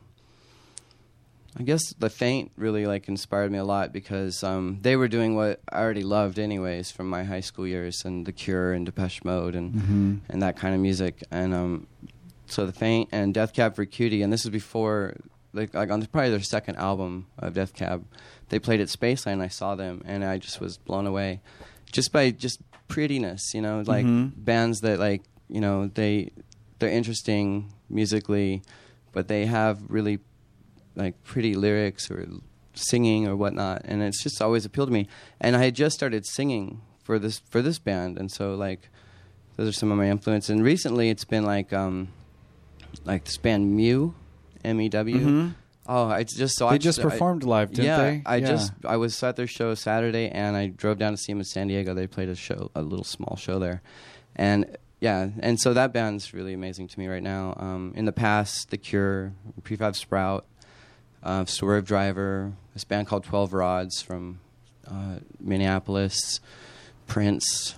I guess The Faint really like inspired me a lot because um, they were doing what I already loved anyways from my high school years, and The Cure and Depeche Mode and Mhm. and that kind of music. And um, so The Faint and Death Cab for Cutie, and this is before like, like on probably their second album of Death Cab. They played at Spaceland. I saw them, and I just was blown away, just by just prettiness. You know, like Mhm. bands that like you know they they're interesting musically, but they have really like pretty lyrics or singing or whatnot, and it's just always appealed to me. And I had just started singing for this for this band, and so like those are some of my influences. And recently, it's been like um like this band Mew, M E W. Mhm. Oh, I just so They I just performed live, didn't yeah, they? I Yeah. just I was at their show Saturday, and I drove down to see them in San Diego. They played a show, a little small show there, and yeah, and so that band's really amazing to me right now. Um, in the past, The Cure, Prefab Sprout. Uh, Swerve Driver, this band called twelve Rods from uh, Minneapolis, Prince.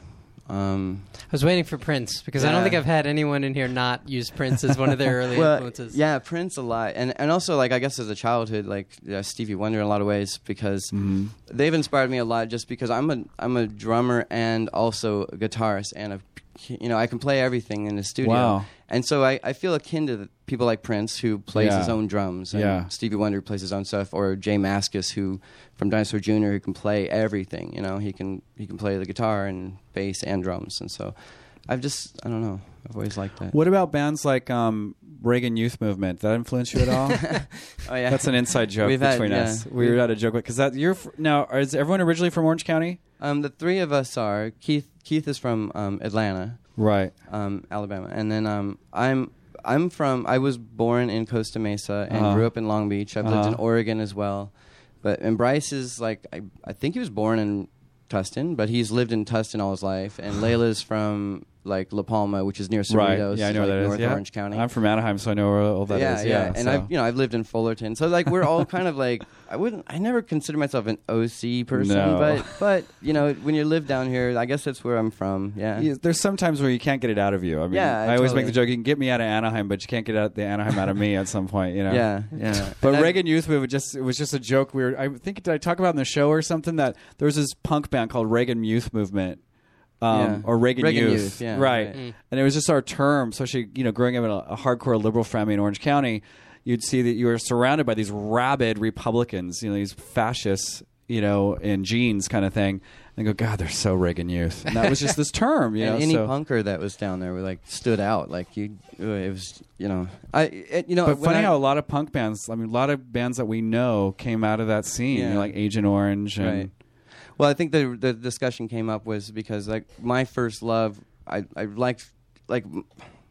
Um, I was waiting for Prince because I don't Yeah. think I've had anyone in here not use Prince as one of their early well, influences. Yeah, Prince a lot, and and also like I guess as a childhood, like yeah, Stevie Wonder in a lot of ways because Mm-hmm. they've inspired me a lot. Just because I'm a I'm a drummer and also a guitarist, and a you know I can play everything in the studio. Wow. And so I, I feel akin to the people like Prince, who plays Yeah. his own drums, and Yeah. Stevie Wonder who plays his own stuff, or Jay Mascis, who from Dinosaur Junior, who can play everything. You know, he can he can play the guitar and bass and drums. And so I've just I don't know, I've always liked that. What about bands like um, Reagan Youth Movement? Did that influence you at all? Oh yeah, That's an inside joke We've had- between yeah. us. We had a joke because that you're fr- now. Is everyone originally from Orange County? Um, the three of us are Keith. Keith is from um, Atlanta, Right. um, Alabama, and then um, I'm I'm from. I was born in Costa Mesa and Uh-huh. grew up in Long Beach. I've lived in Uh-huh. Oregon as well, but and Bryce is like I, I think he was born in Tustin, but he's lived in Tustin all his life. And Layla's from like La Palma, which is near Right. Cerritos, Yeah, I know like where that is. North Yeah. Orange County. I'm from Anaheim, so I know where all that yeah, is. yeah, Yeah, and so. I've you know I've lived in Fullerton, so like we're all kind of like I wouldn't I never consider myself an O C person, No. but but you know when you live down here, I guess that's where I'm from. Yeah, Yeah, there's some times where you can't get it out of you. I mean, Yeah, I always make the totally. joke: you can get me out of Anaheim, but you can't get out the Anaheim out of me at some point. You know? yeah, yeah. But And I've- Reagan Youth Movement just it was just a joke. We were I think did I talk about in the show or something that there was this punk band called Reagan Youth Movement. Um, Yeah. Or Reagan, Reagan Youth, Youth, yeah, right? right. Mm. And it was just our term. Especially, you know, growing up in a, a hardcore liberal family in Orange County, you'd see that you were surrounded by these rabid Republicans, you know, these fascists, you know, in jeans kind of thing, and go, God, they're so Reagan Youth. And that was just this term, you and know. any so. punker that was down there, were like stood out. Like you, it was you know I it, you know. But when funny I- how a lot of punk bands, I mean, a lot of bands that we know came out of that scene, you Yeah. know, like Agent Orange. And, Right. Well, I think the the discussion came up was because like my first love, I I liked like when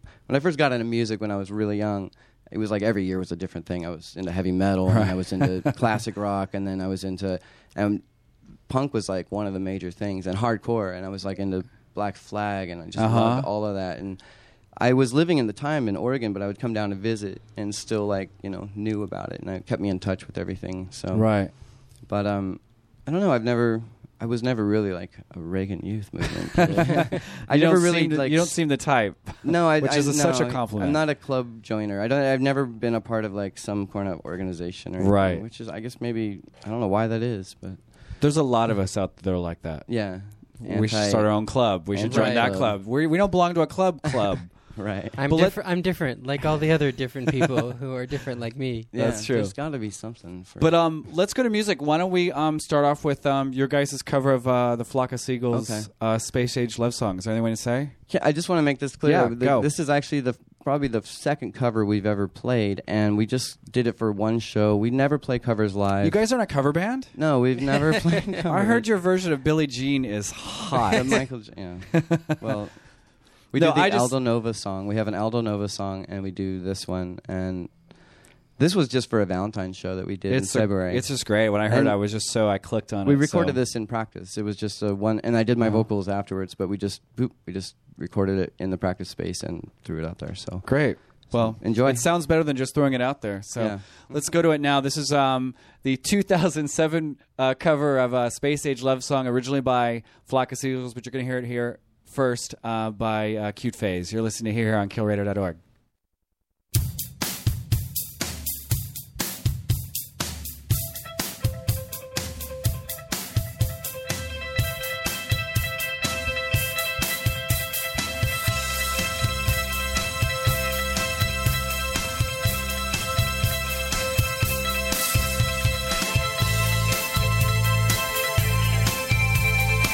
I first got into music when I was really young. It was like every year was a different thing. I was into heavy metal, and I was into classic rock, and then I was into and punk was like one of the major things, and hardcore, and I was like into Black Flag, and I just Uh-huh. loved all of that. And I was living in the time in Oregon, but I would come down to visit and still like you know knew about it, and it kept me in touch with everything. So Right. but um, I don't know. I've never. I was never really like a Reagan Youth Movement kid. I You never don't really seem to- like. you don't seem the type. No, I, which I, is a, no, such a I- compliment. I'm not a club joiner. I don't. I've never been a part of like some kind of organization or anything, Right. Which is, I guess, maybe I don't know why that is, but There's a lot of us out there like that. yeah. we should Anti- start our own club. We should join that anti-club. club. We we don't belong to a club club. Right. I'm But let- different. I'm different, like all the other different people who are different, like me. Yeah, That's true. There's got to be something. For But um, let's go to music. Why don't we um start off with um your guys' cover of uh, the Flock of Seagulls Okay. uh, Space Age Love Song. Is there anything to say? Yeah, I just want to make this clear. Yeah, Th- go. This is actually the probably the second cover we've ever played, and we just did it for one show. We never play covers live. You guys aren't a cover band? No, we've never played. Cover I heard your version of Billie Jean is hot. The Michael. J- Yeah. Well, we No, do the I just- Aldo Nova song. We have an Aldo Nova song, and we do this one, and This was just for a Valentine's show that we did It's in a- February. it's just great. When I heard And it, I was just so I clicked on we it. recorded so. this in practice. It was just a one, and I did my Oh. vocals afterwards. But we just boop, we just recorded it in the practice space and threw it out there. So Great. Well, enjoy. It sounds better than just throwing it out there. So Yeah. let's go to it now. This is um, the two thousand seven uh, cover of a Space Age Love Song, originally by Flock of Seagulls, but you're going to hear it here first uh, by uh, Cute Phase. You're listening to here on kill radio dot org.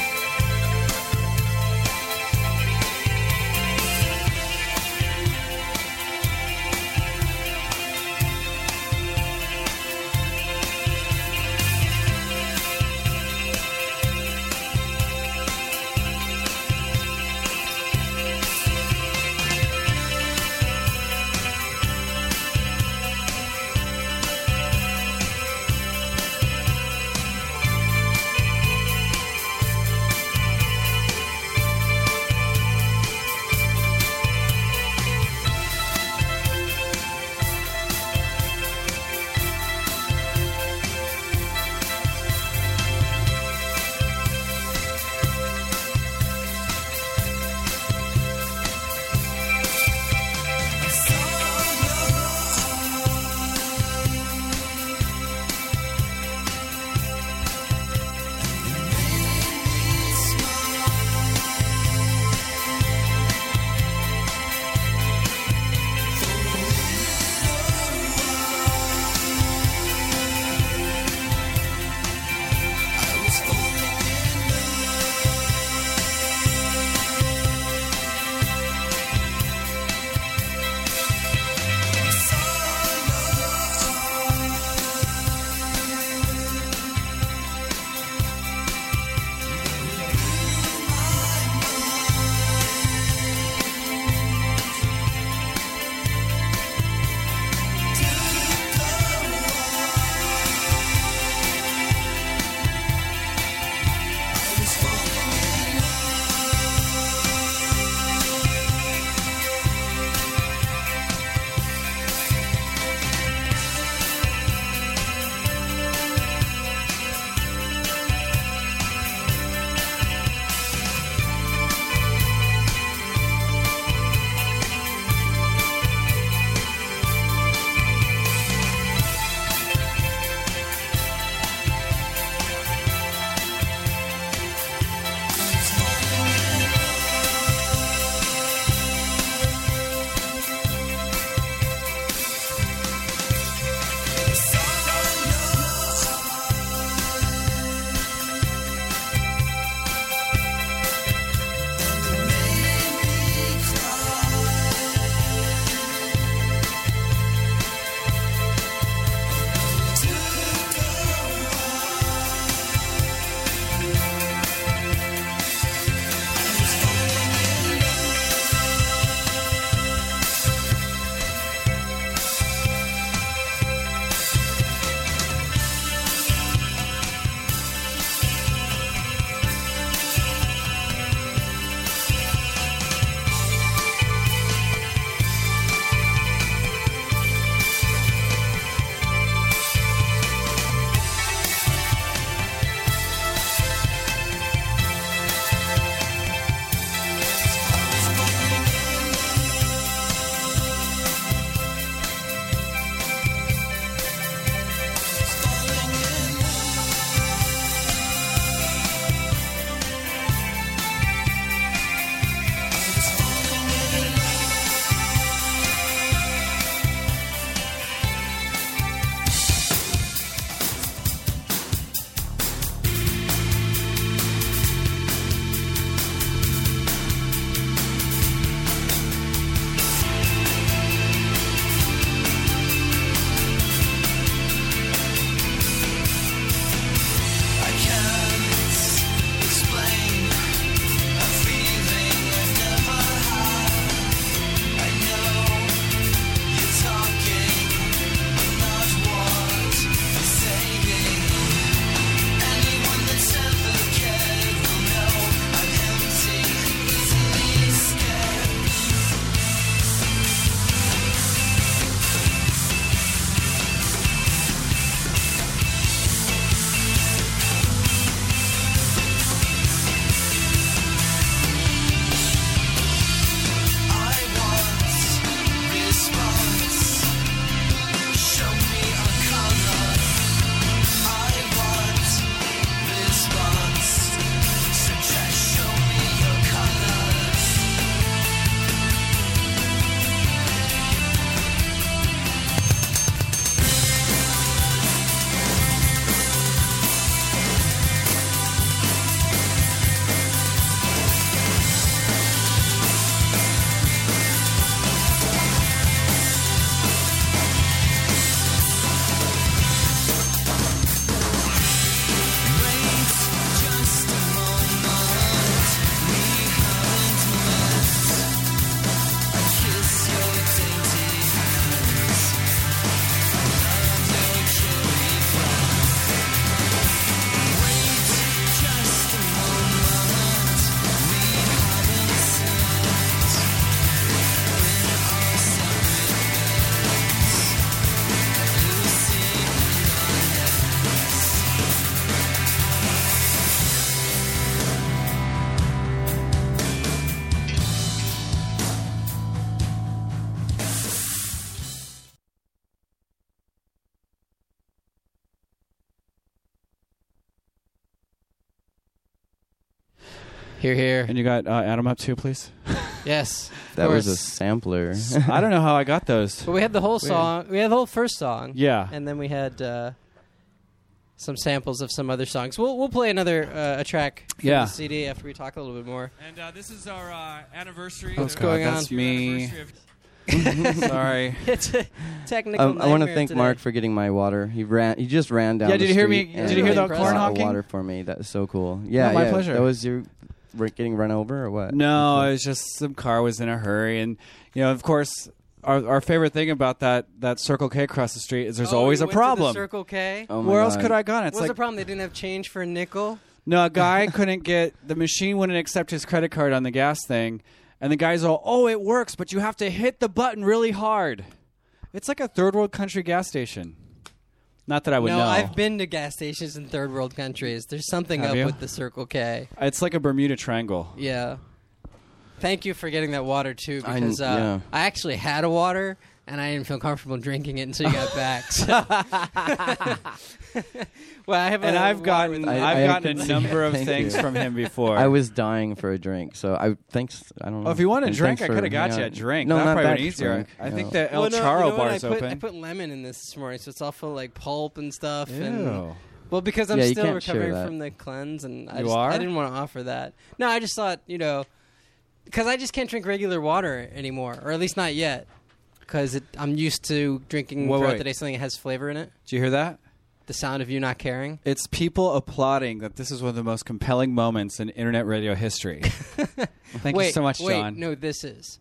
Thank Here, here. And you got uh, Adam up too, please. Yes. That was a sampler. I don't know how I got those. But we had the whole Weird. song. We had the whole first song. Yeah. And then we had uh, some samples of some other songs. We'll we'll play another uh, a track from Yeah. the C D after we talk a little bit more. And uh, this is our uh, anniversary. What's going on? That's me. Sorry. It's a technical Um, I want to nightmare thank today. Mark for getting my water. He ran. He just ran down. Yeah, the did you hear me- street did and you hear brought the corn honking? water for me? That's so cool. Yeah, No, my yeah. pleasure. That was your r- getting run over or what? No, it was just some car was in a hurry, and you know, of course, our our favorite thing about that that Circle K across the street is there's Oh, always you a went to the problem. Circle K. Oh my Where else God. could I gone? It's What's like the problem? They didn't have change for a nickel. no, a guy couldn't get the machine wouldn't accept his credit card on the gas thing, and the guy's all, "Oh, it works, but you have to hit the button really hard." It's like a third world country gas station. Not that I would no, know. I've been to gas stations in third world countries. There's something Have up you? with the Circle K. It's like a Bermuda Triangle. Yeah. Thank you for getting that water too, I- because uh, yeah. I actually had a water and I didn't feel comfortable drinking it until you got back. So. Well, I have And a I've water gotten with- I've I- I gotten can a see- number of thank things you. from him before. I was dying for a drink, so I thanks. I don't know. Oh, if you wanted a And drink, thanks I for could have got hanging you a out. drink. No, that not probably that been easier. drink, I no. think the El Well, no, Charo you know what? bar's I put, open. I put lemon in this this morning, so it's all full of like pulp and stuff. Ew. And well, because I'm Yeah, you still can't share recovering that. from the cleanse, and I You just, are? I didn't want to offer that. No, I just thought, you know, because I just can't drink regular water anymore, or at least not yet, because I'm used to drinking Wait, throughout wait. the day something that has flavor in it. Did you hear that? The sound of you not caring. It's people applauding that this is one of the most compelling moments in internet radio history. Thank wait, you so much, wait, John. No, this is.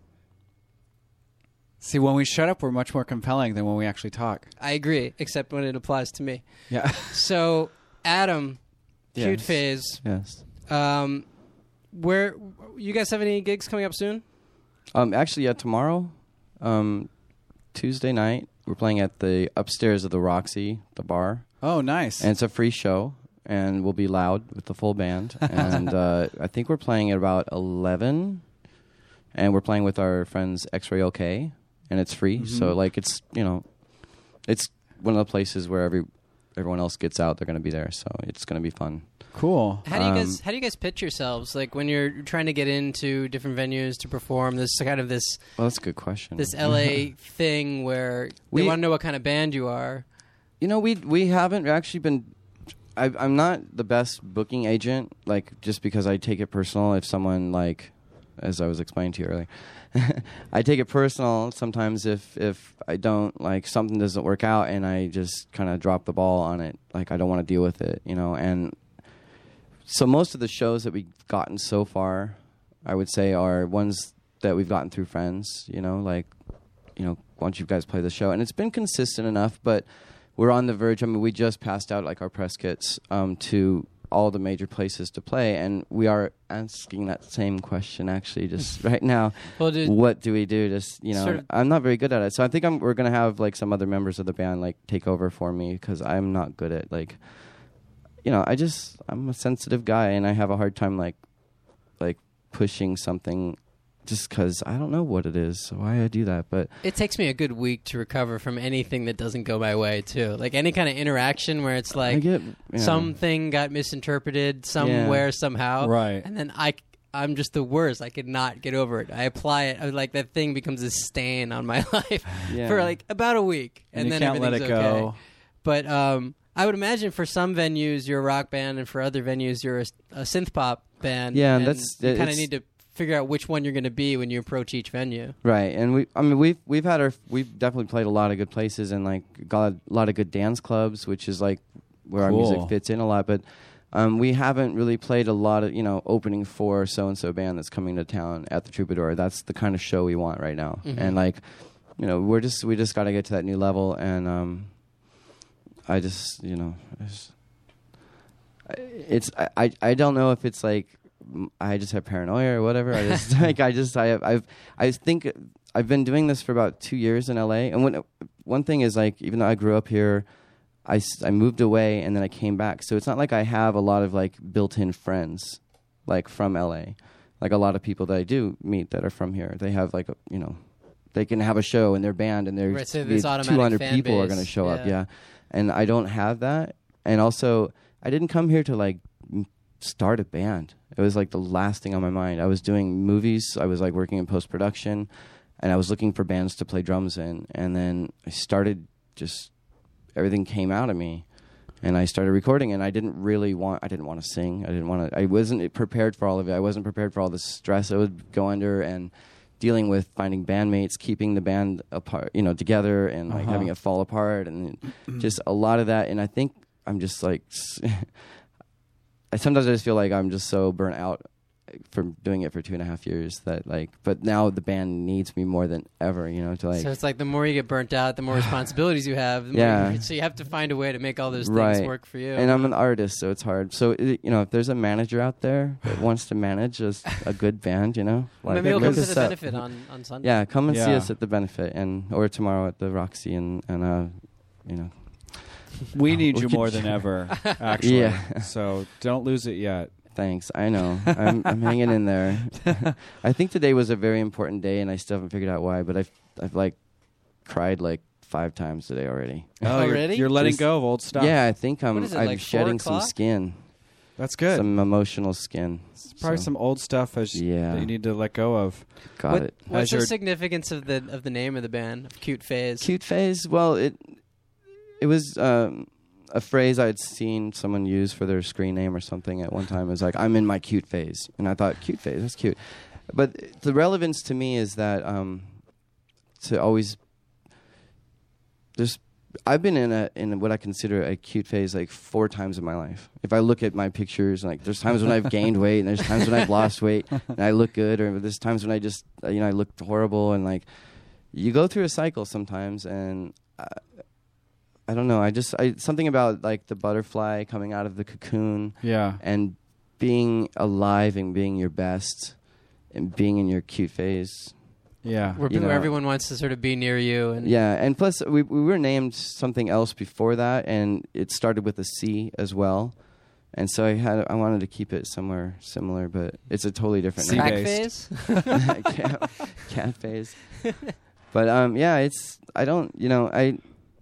See, when we shut up, we're much more compelling than when we actually talk. I agree, except when it applies to me. Yeah. So, Adam, Cute Yes. Phase. Yes. Um, where you guys have any gigs coming up soon? Um, actually, yeah, tomorrow, um, Tuesday night, we're playing at the upstairs of the Roxy, the bar. Oh, nice. And it's a free show, and we'll be loud with the full band. And uh, I think we're playing at about eleven, and we're playing with our friends X-Ray OK, and it's free. Mhm. So, like, it's, you know, it's one of the places where every everyone else gets out, they're going to be there. So it's going to be fun. Cool. How do you guys Um, How do you guys pitch yourselves? Like when you're trying to get into different venues to perform, this kind of this Well, that's a good question. this L A thing where We- they want to know what kind of band you are. You know, we we haven't actually been. I, I'm not the best booking agent, like just because I take it personal. If someone like, as I was explaining to you earlier, I take it personal sometimes if if I don't like something doesn't work out and I just kind of drop the ball on it. Like I don't want to deal with it, you know. And so most of the shows that we've gotten so far, I would say, are ones that we've gotten through friends. You know, like you know, once you guys play the show, and it's been consistent enough, but. We're on the verge. I mean, we just passed out like our press kits um, to all the major places to play, and we are asking that same question actually just right now. Well, dude, what do we do? Just you know, sort of- I'm not very good at it, so I think I'm, we're gonna have like some other members of the band like take over for me because I'm not good at like, you know, I just I'm a sensitive guy and I have a hard time like, like pushing something. Just because I don't know what it is, why I do that. But It takes me a good week to recover from anything that doesn't go my way, too. Like any kind of interaction where it's like get- yeah. something got misinterpreted somewhere, somehow. Right. And then I, I'm just the worst. I could not get over it. I apply it. I was like, that thing becomes a stain on my life Yeah. for like about a week. And And, you then can't let everything's it okay. go. But um, I would imagine for some venues, you're a rock band, and for other venues, you're a, a synth pop band. Yeah, and that's- you kind of it's- need to figure out which one you're going to be when you approach each venue. Right, and we, I mean, we've we've had our, we've definitely played a lot of good places and like got a lot of good dance clubs, which is like where Cool. our music fits in a lot. But um, we haven't really played a lot of, you know, opening for so and so band that's coming to town at the Troubadour. That's the kind of show we want right now, Mhm. and like, you know, we're just we just got to get to that new level, and um, I just, you know, I just, it's I, I I don't know if it's like. I just have paranoia or whatever. I just like I just I have I've I think I've been doing this for about two years in L A. And when one thing is like even though I grew up here, I, s- I moved away and then I came back. So it's not like I have a lot of like built-in friends like from L A. Like a lot of people that I do meet that are from here, they have like a, you know, they can have a show in their band and Right, there's so this automatic two hundred fan people are base. going to show up. Yeah. Yeah, and I don't have that. And also I didn't come here to like. M- start a band. It was like the last thing on my mind. I was doing movies. I was like working in post production, and I was looking for bands to play drums in. And then I started just everything came out of me, and I started recording. And I didn't really want. I didn't want to sing. I didn't want to. I wasn't prepared for all of it. I wasn't prepared for all the stress I would go under and dealing with finding bandmates, keeping the band apart, you know, together, and like Uh-huh. having it fall apart, and just a lot of that. And I think I'm just like. I sometimes I just feel like I'm just so burnt out from doing it for two and a half years that like, but now the band needs me more than ever, you know, to like. So it's like the more you get burnt out, the more responsibilities you have. The more Yeah. you, so you have to find a way to make all those things right. work for you. And I'm an artist, so it's hard. So it, you know, if there's a manager out there that wants to manage a, a good band, you know, like, Maybe he'll look come to us the up. benefit on, on Sunday. Yeah, come and see Yeah. us at the benefit, and or tomorrow at the Roxy, and and uh, you know. We need We you could more than try. ever, actually. Yeah. So don't lose it yet. Thanks. I know. I'm, I'm hanging in there. I think today was a very important day, and I still haven't figured out why. But I've I've like cried like five times today already. Oh, you're- Already? You're, letting Just- go of old stuff. Yeah, I think I'm. What is it, I'm like four shedding some o'clock? skin. That's good. Some emotional skin. It's probably So, some old stuff as Yeah. that you need to let go of. Got What- it. What's As the your- significance of the of the name of the band? Of Cute Phase. Cute phase. Well, it it was um, a phrase I'd seen someone use for their screen name or something at one time. It was like, "I'm in my cute phase," and I thought, "Cute phase, that's cute." But the relevance to me is that um, to always there's. I've been in a in what I consider a cute phase like four times in my life. If I look at my pictures, like there's times when I've gained weight, and there's times when I've lost weight, and I look good, or there's times when I just uh, you know I look horrible, and like you go through a cycle sometimes, and I, I don't know. I just I something about like the butterfly coming out of the cocoon, Yeah. and being alive and being your best, and being in your cute phase. Yeah. Where you people, know. everyone wants to sort of be near you. And Yeah, and plus we we were named something else before that, and it started with a C as well, and so I had I wanted to keep it somewhere similar, but it's a totally different C name. Crack based. Phase? cat, cat phase. But um, yeah, it's I don't you know I.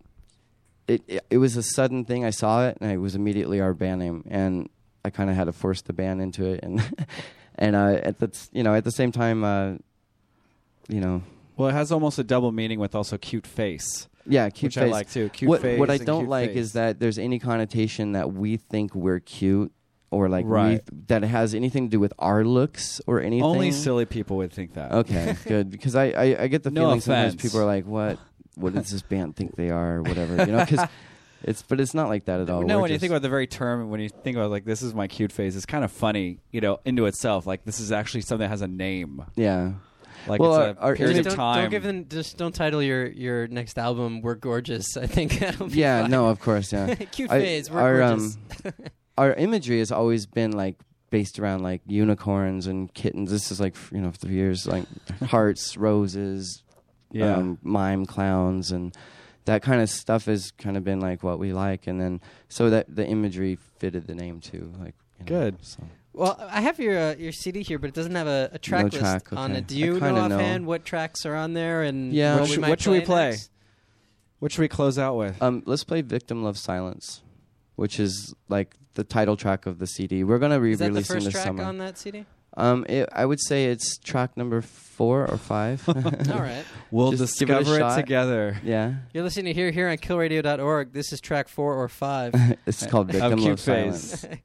It, it it was a sudden thing. I saw it, and it was immediately our band name, and I kind of had to force the band into it, and and uh, at the you know at the same time. Uh, You know, Well, it has almost a double meaning with also cute face. yeah, cute Which I face. like, too. Cute what, face What I and don't cute like face. is that there's any connotation that we think we're cute, or like Right. we, that it has anything to do with our looks or anything. Only silly people would think that. Okay, good, because I, I, I get the No feeling sometimes offense. people are like, what what does this band think they are, or whatever, you know? Because it's, but it's not like that at all. No, We're when you just- think about the very term, when you think about like this is my cute face, it's kind of funny, you know, into itself. Like this is actually something that has a name. yeah. Like Well, it's a our- our period image- of don't, time. don't give them. Just don't title your, your next album "We're Gorgeous." I think that'll be Yeah, fine. no, of course, yeah. Cute I- phase. We're our, gorgeous. Um, our imagery has always been like based around like unicorns and kittens. This is like you know for years like hearts, roses, Yeah. um, mime clowns, and that kind of stuff has kind of been like what we like. And then so that the imagery fitted the name too. Like you know, Good. So. Well, I have your uh, your C D here, but it doesn't have a, a track No list track, on okay. it. Do you I know kinda know. offhand what tracks are on there and Yeah. what, What we should- might what should we play? next? What should we close out with? Um, let's play "Victim Love Silence," which is like the title track of the C D. We're gonna Is that the re-release first this track summer. on that C D? Um, it, I would say it's track number four or five. All right. We'll Just give it a discover it, shot. together. Yeah, You're listening to here here on kill radio dot org. This is track four or five. it's called Of "Victim Cute Love Phase. Silence."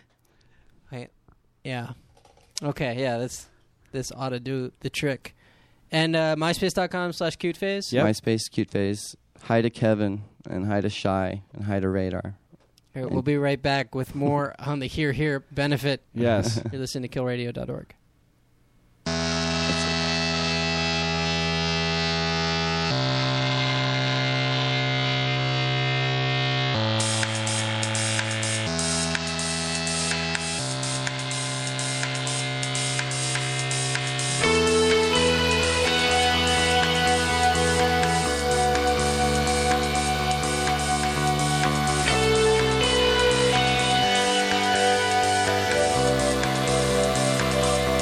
Wait. Yeah. Okay, yeah, that's this ought to do the trick. And uh, myspace.com slash cute phase. Yep. MySpace, Cute Phase. Hi to Kevin, and hi to Shy, and hi to Radar. All right, we'll be right back with more on the Here Here benefit. Yes. You're listening to kill radio dot org. Thank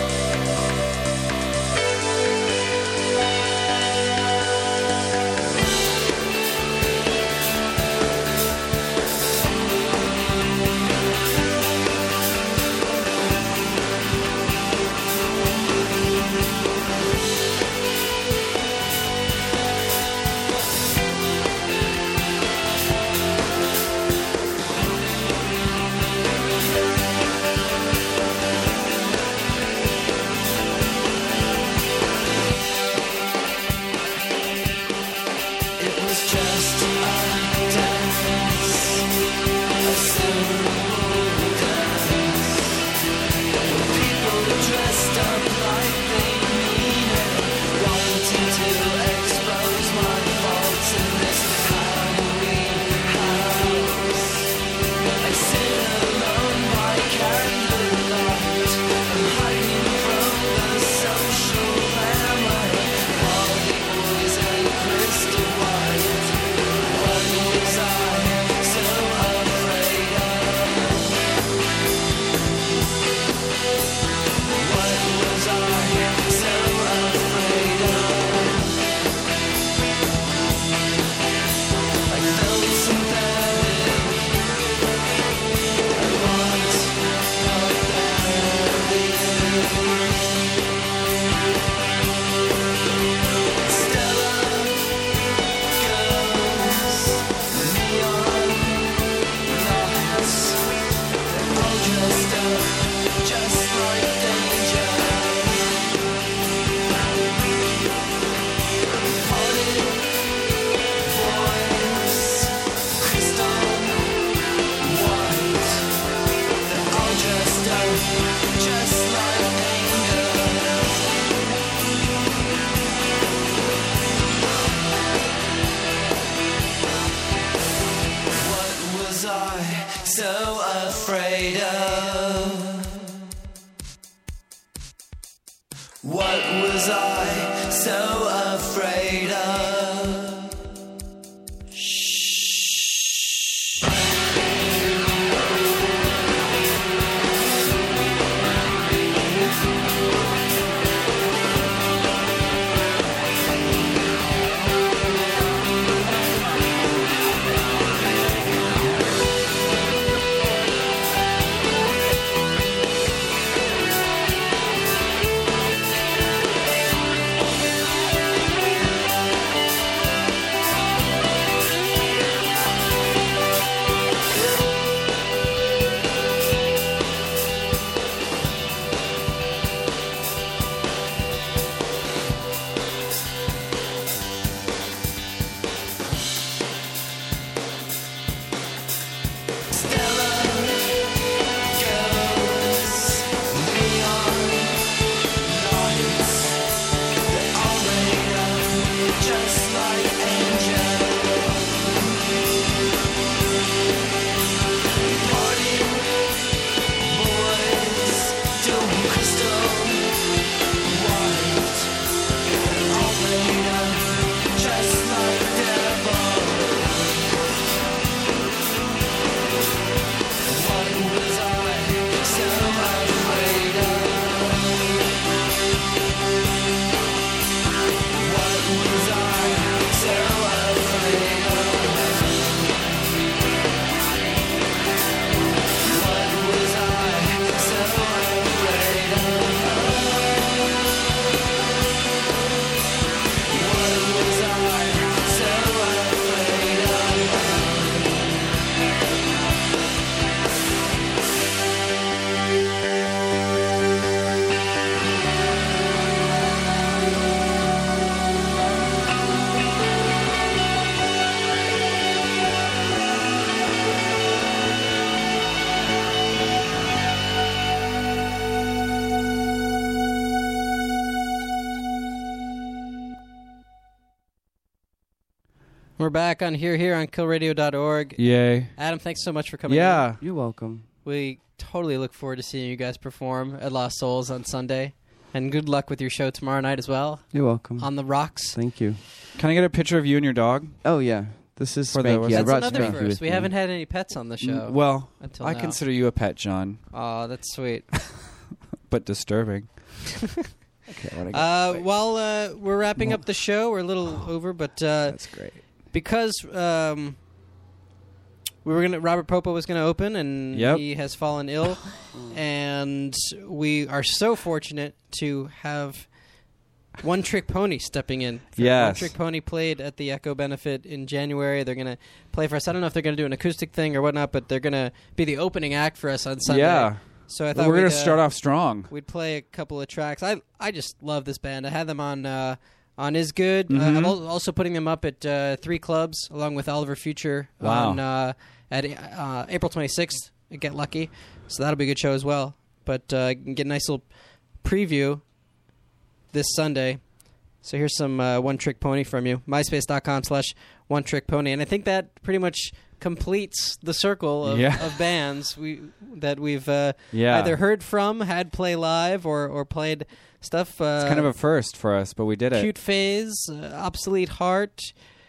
We're back on Here Here on kill radio dot org. Yay. Adam, thanks so much for coming Yeah. in. You're welcome. We totally look forward to seeing you guys perform at Lost Souls on Sunday. And good luck with your show tomorrow night as well. You're welcome. On the rocks. Thank you. Can I get a picture of you and your dog? Oh, yeah. This is For the- Spanky. I That's brought another Spanky first. with We me. haven't had any pets on the show. Mm, Well, until I now. consider you a pet, John. Oh, that's sweet. But disturbing. Okay, what I got? Uh, while uh, we're wrapping up the show, we're a little over, but uh, that's great because um, we were gonna. Robert Popo was going to open, and Yep. he has fallen ill, and we are so fortunate to have One Trick Pony stepping in. One Yes. Trick Pony played at the Echo Benefit in January. They're going to play for us. I don't know if they're going to do an acoustic thing or whatnot, but they're going to be the opening act for us on Sunday. Yeah. So I thought we're we'd, gonna uh, start off strong. We'd play a couple of tracks. I I just love this band. I had them on uh, on Is Good. Mhm. Uh, I'm al- also putting them up at uh, three clubs along with Oliver Future Wow. on uh, at uh, April twenty-sixth at Get Lucky. So that'll be a good show as well. But uh, you can get a nice little preview this Sunday. So here's some uh, One Trick Pony from you. MySpace.com slash One Trick Pony. And I think that pretty much completes the circle of, Yeah. of bands we that we've uh, Yeah. either heard from, had play live, or, or played stuff. Uh, It's kind of a first for us, but we did it. Cute Phase, uh, Obsolete Heart,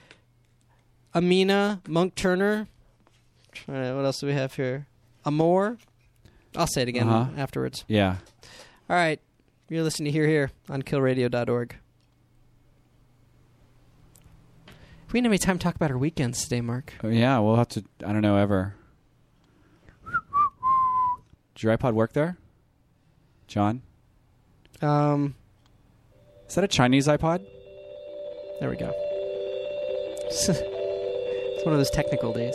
Amina, Monk Turner. Uh, what else do we have here? Amor. I'll say it again Uh-huh. afterwards. Yeah. All right. You're listening to Here Here on kill radio dot org. We didn't have any time to talk about our weekends today, Mark. Oh, yeah, we'll have to. I don't know ever. Does your iPod work there, John? Um, is that a Chinese iPod? There we go. It's one of those technical days.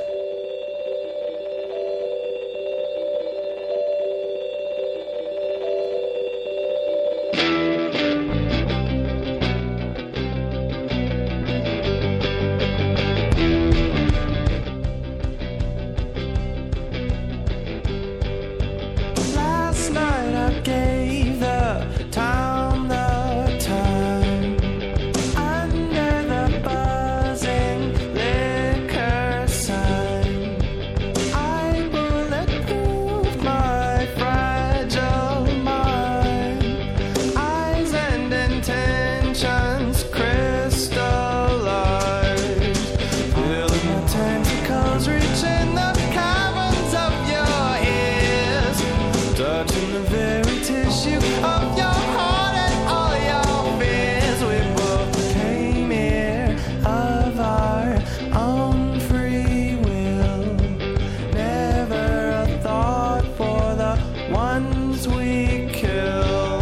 Last night I gave the town the time under the buzzing liquor sign. I bulletproof my fragile mind. Eyes and intentions crystallized. Feeling my tentacles reaching the caverns of your ears. Touching the very tissue of your heart and all your fears. We both came here of our own free will. Never a thought for the ones we kill.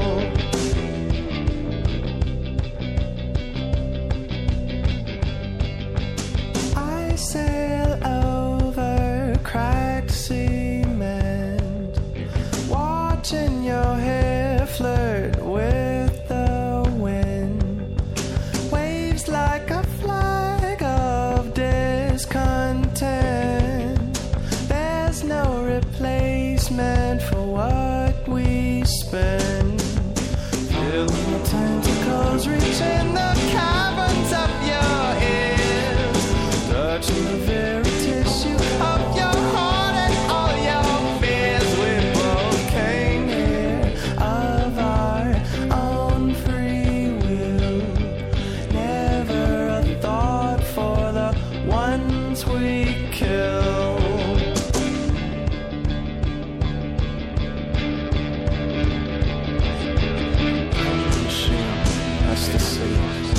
I sail over cracked cement, watching your hair flirt with the wind. Waves like a flag of discontent. There's no replacement for what we spend. Feeling the tentacles reaching the caverns of your ears. Touching the very tissue of your heart and all your fears. We both came here of our own free will. Never a thought for the ones we kill. That's the city.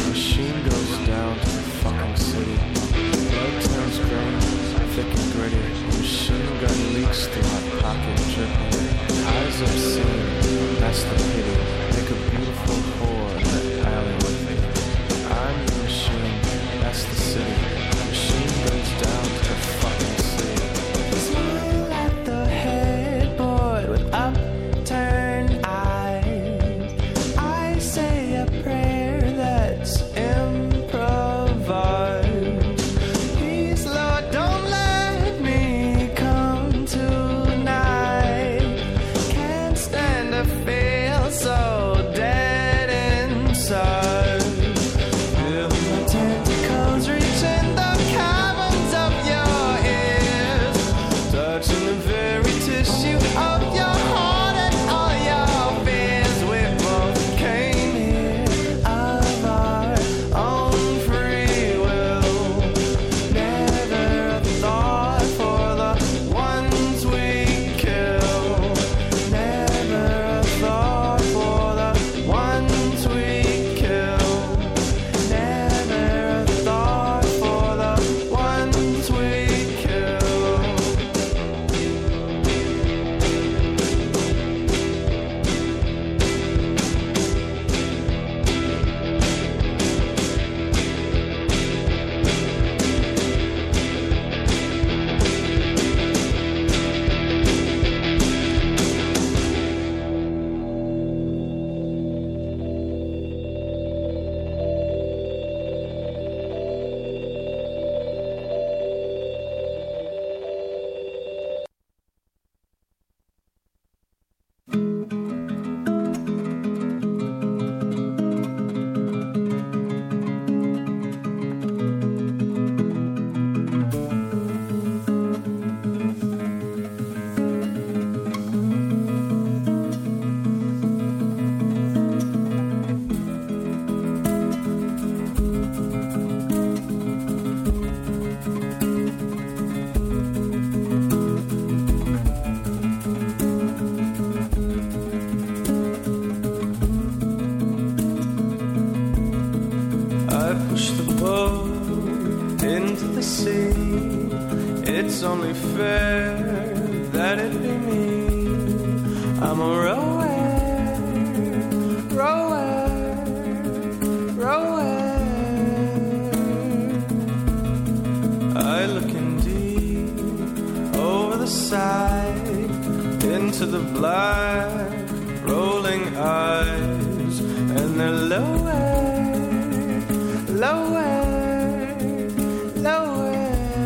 see it's only fair that it be me. I'm a rower, rower, rower. I look indeed over the side into the black rolling eyes, and they're lower, lower, lower.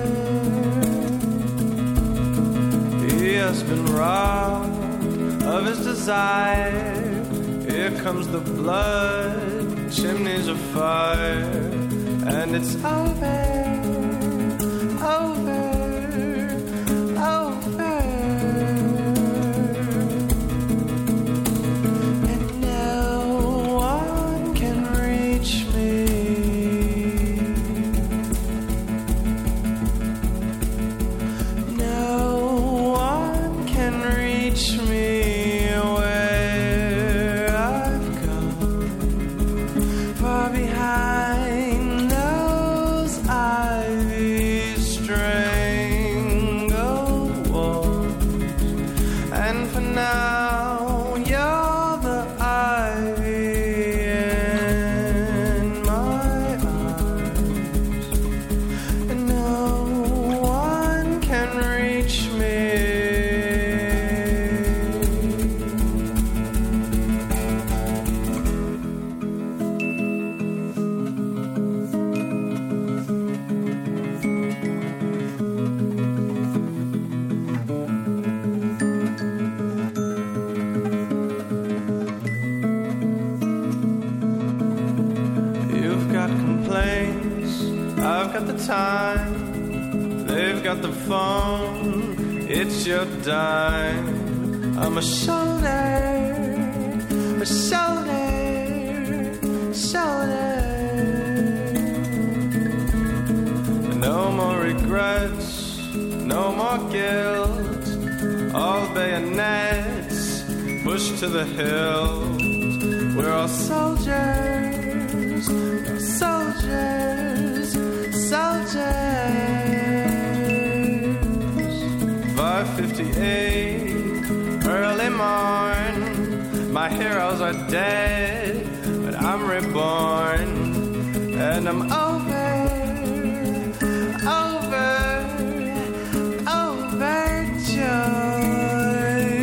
He has been robbed of his desire. Here comes the blood, chimneys of fire, and it's over, over, over. And no one can reach me. No one can reach me. Far behind those ivy strangled walls, and for now you're the ivy in my arms, and no one can reach me. You've got complaints, I've got the time. They've got the phone, it's your dime. I'm a shoulder, a shoulder, shoulder. No more regrets, no more guilt. All bayonets pushed to the hilt. We're all soldiers, soldiers, soldiers. five fifty-eight, early morn. My heroes are dead, but I'm reborn. And I'm over, over, overjoyed.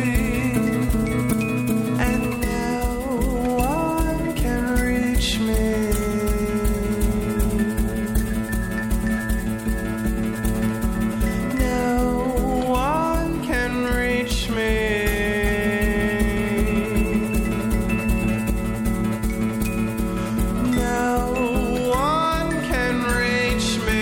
And no one can reach me. No one can reach me. No one can reach me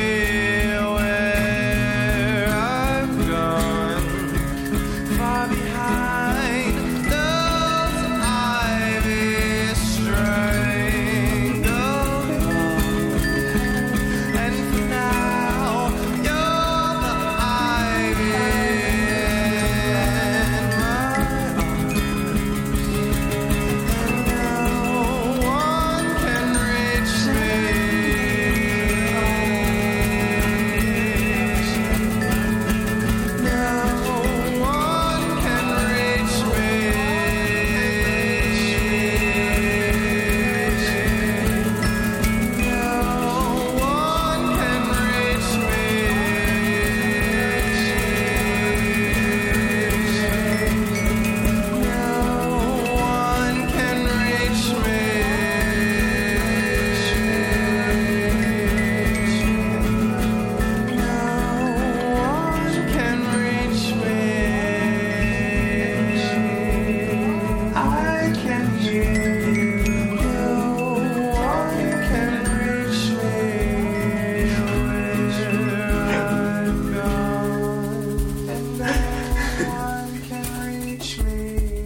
where I've gone. Far behind those ivy strangled walls, and for now you're the ivy in my arms, and no one can reach me. No one can reach me. No one can reach me. No one can reach me. No one can reach me. I can hear you. No one can reach me where I've gone, and no one can reach me.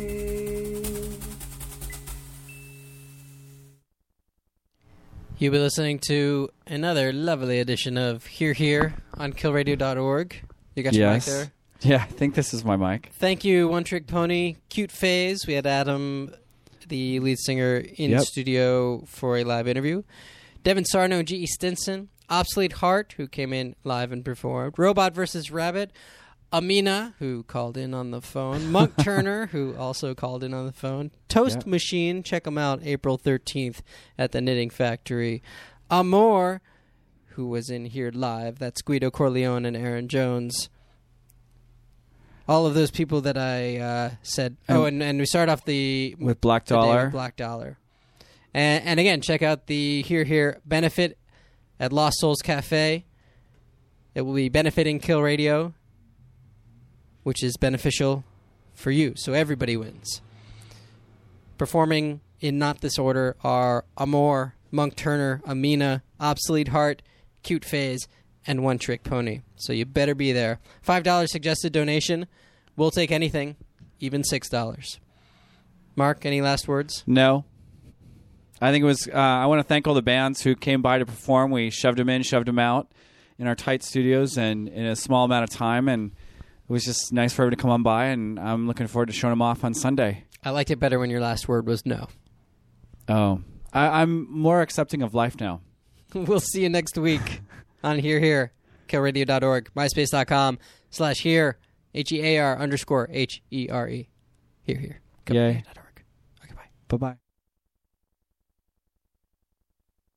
You'll be listening to another lovely edition of Here Here on kill radio dot org. You got your mic Yes. there? Yeah, I think this is my mic. Thank you, One Trick Pony. Cute Phase. We had Adam, the lead singer, in Yep. studio for a live interview. Devin Sarno and G E Stinson. Obsolete Heart, who came in live and performed. Robot versus Rabbit. Amina, who called in on the phone. Monk Turner, who also called in on the phone. Toast Yeah. Machine, check them out April thirteenth at the Knitting Factory. Amor, who was in here live. That's Guido Corleone and Aaron Jones. All of those people that I uh, said. And- oh, and, and we start off the With Black the day Dollar. with Black Dollar. And, and again, check out the Here Here benefit at Lost Souls Cafe. It will be benefiting Kill Radio, which is beneficial for you. So everybody wins. Performing in not this order are Amor, Monk Turner, Amina, Obsolete Heart, Cute Phase, and One Trick Pony. So you better be there. five dollars suggested donation. We'll take anything, even six dollars. Mark, any last words? No. I think it was, uh, I want to thank all the bands who came by to perform. We shoved them in, shoved them out in our tight studios and in a small amount of time. And it was just nice for everyone to come on by. And I'm looking forward to showing them off on Sunday. I liked it better when your last word was no. Oh, I, I'm more accepting of life now. We'll see you next week on Here Here, kill radio dot org, myspace.com slash here, H E A R underscore H E R E. Here Here. Yay. Bye-bye.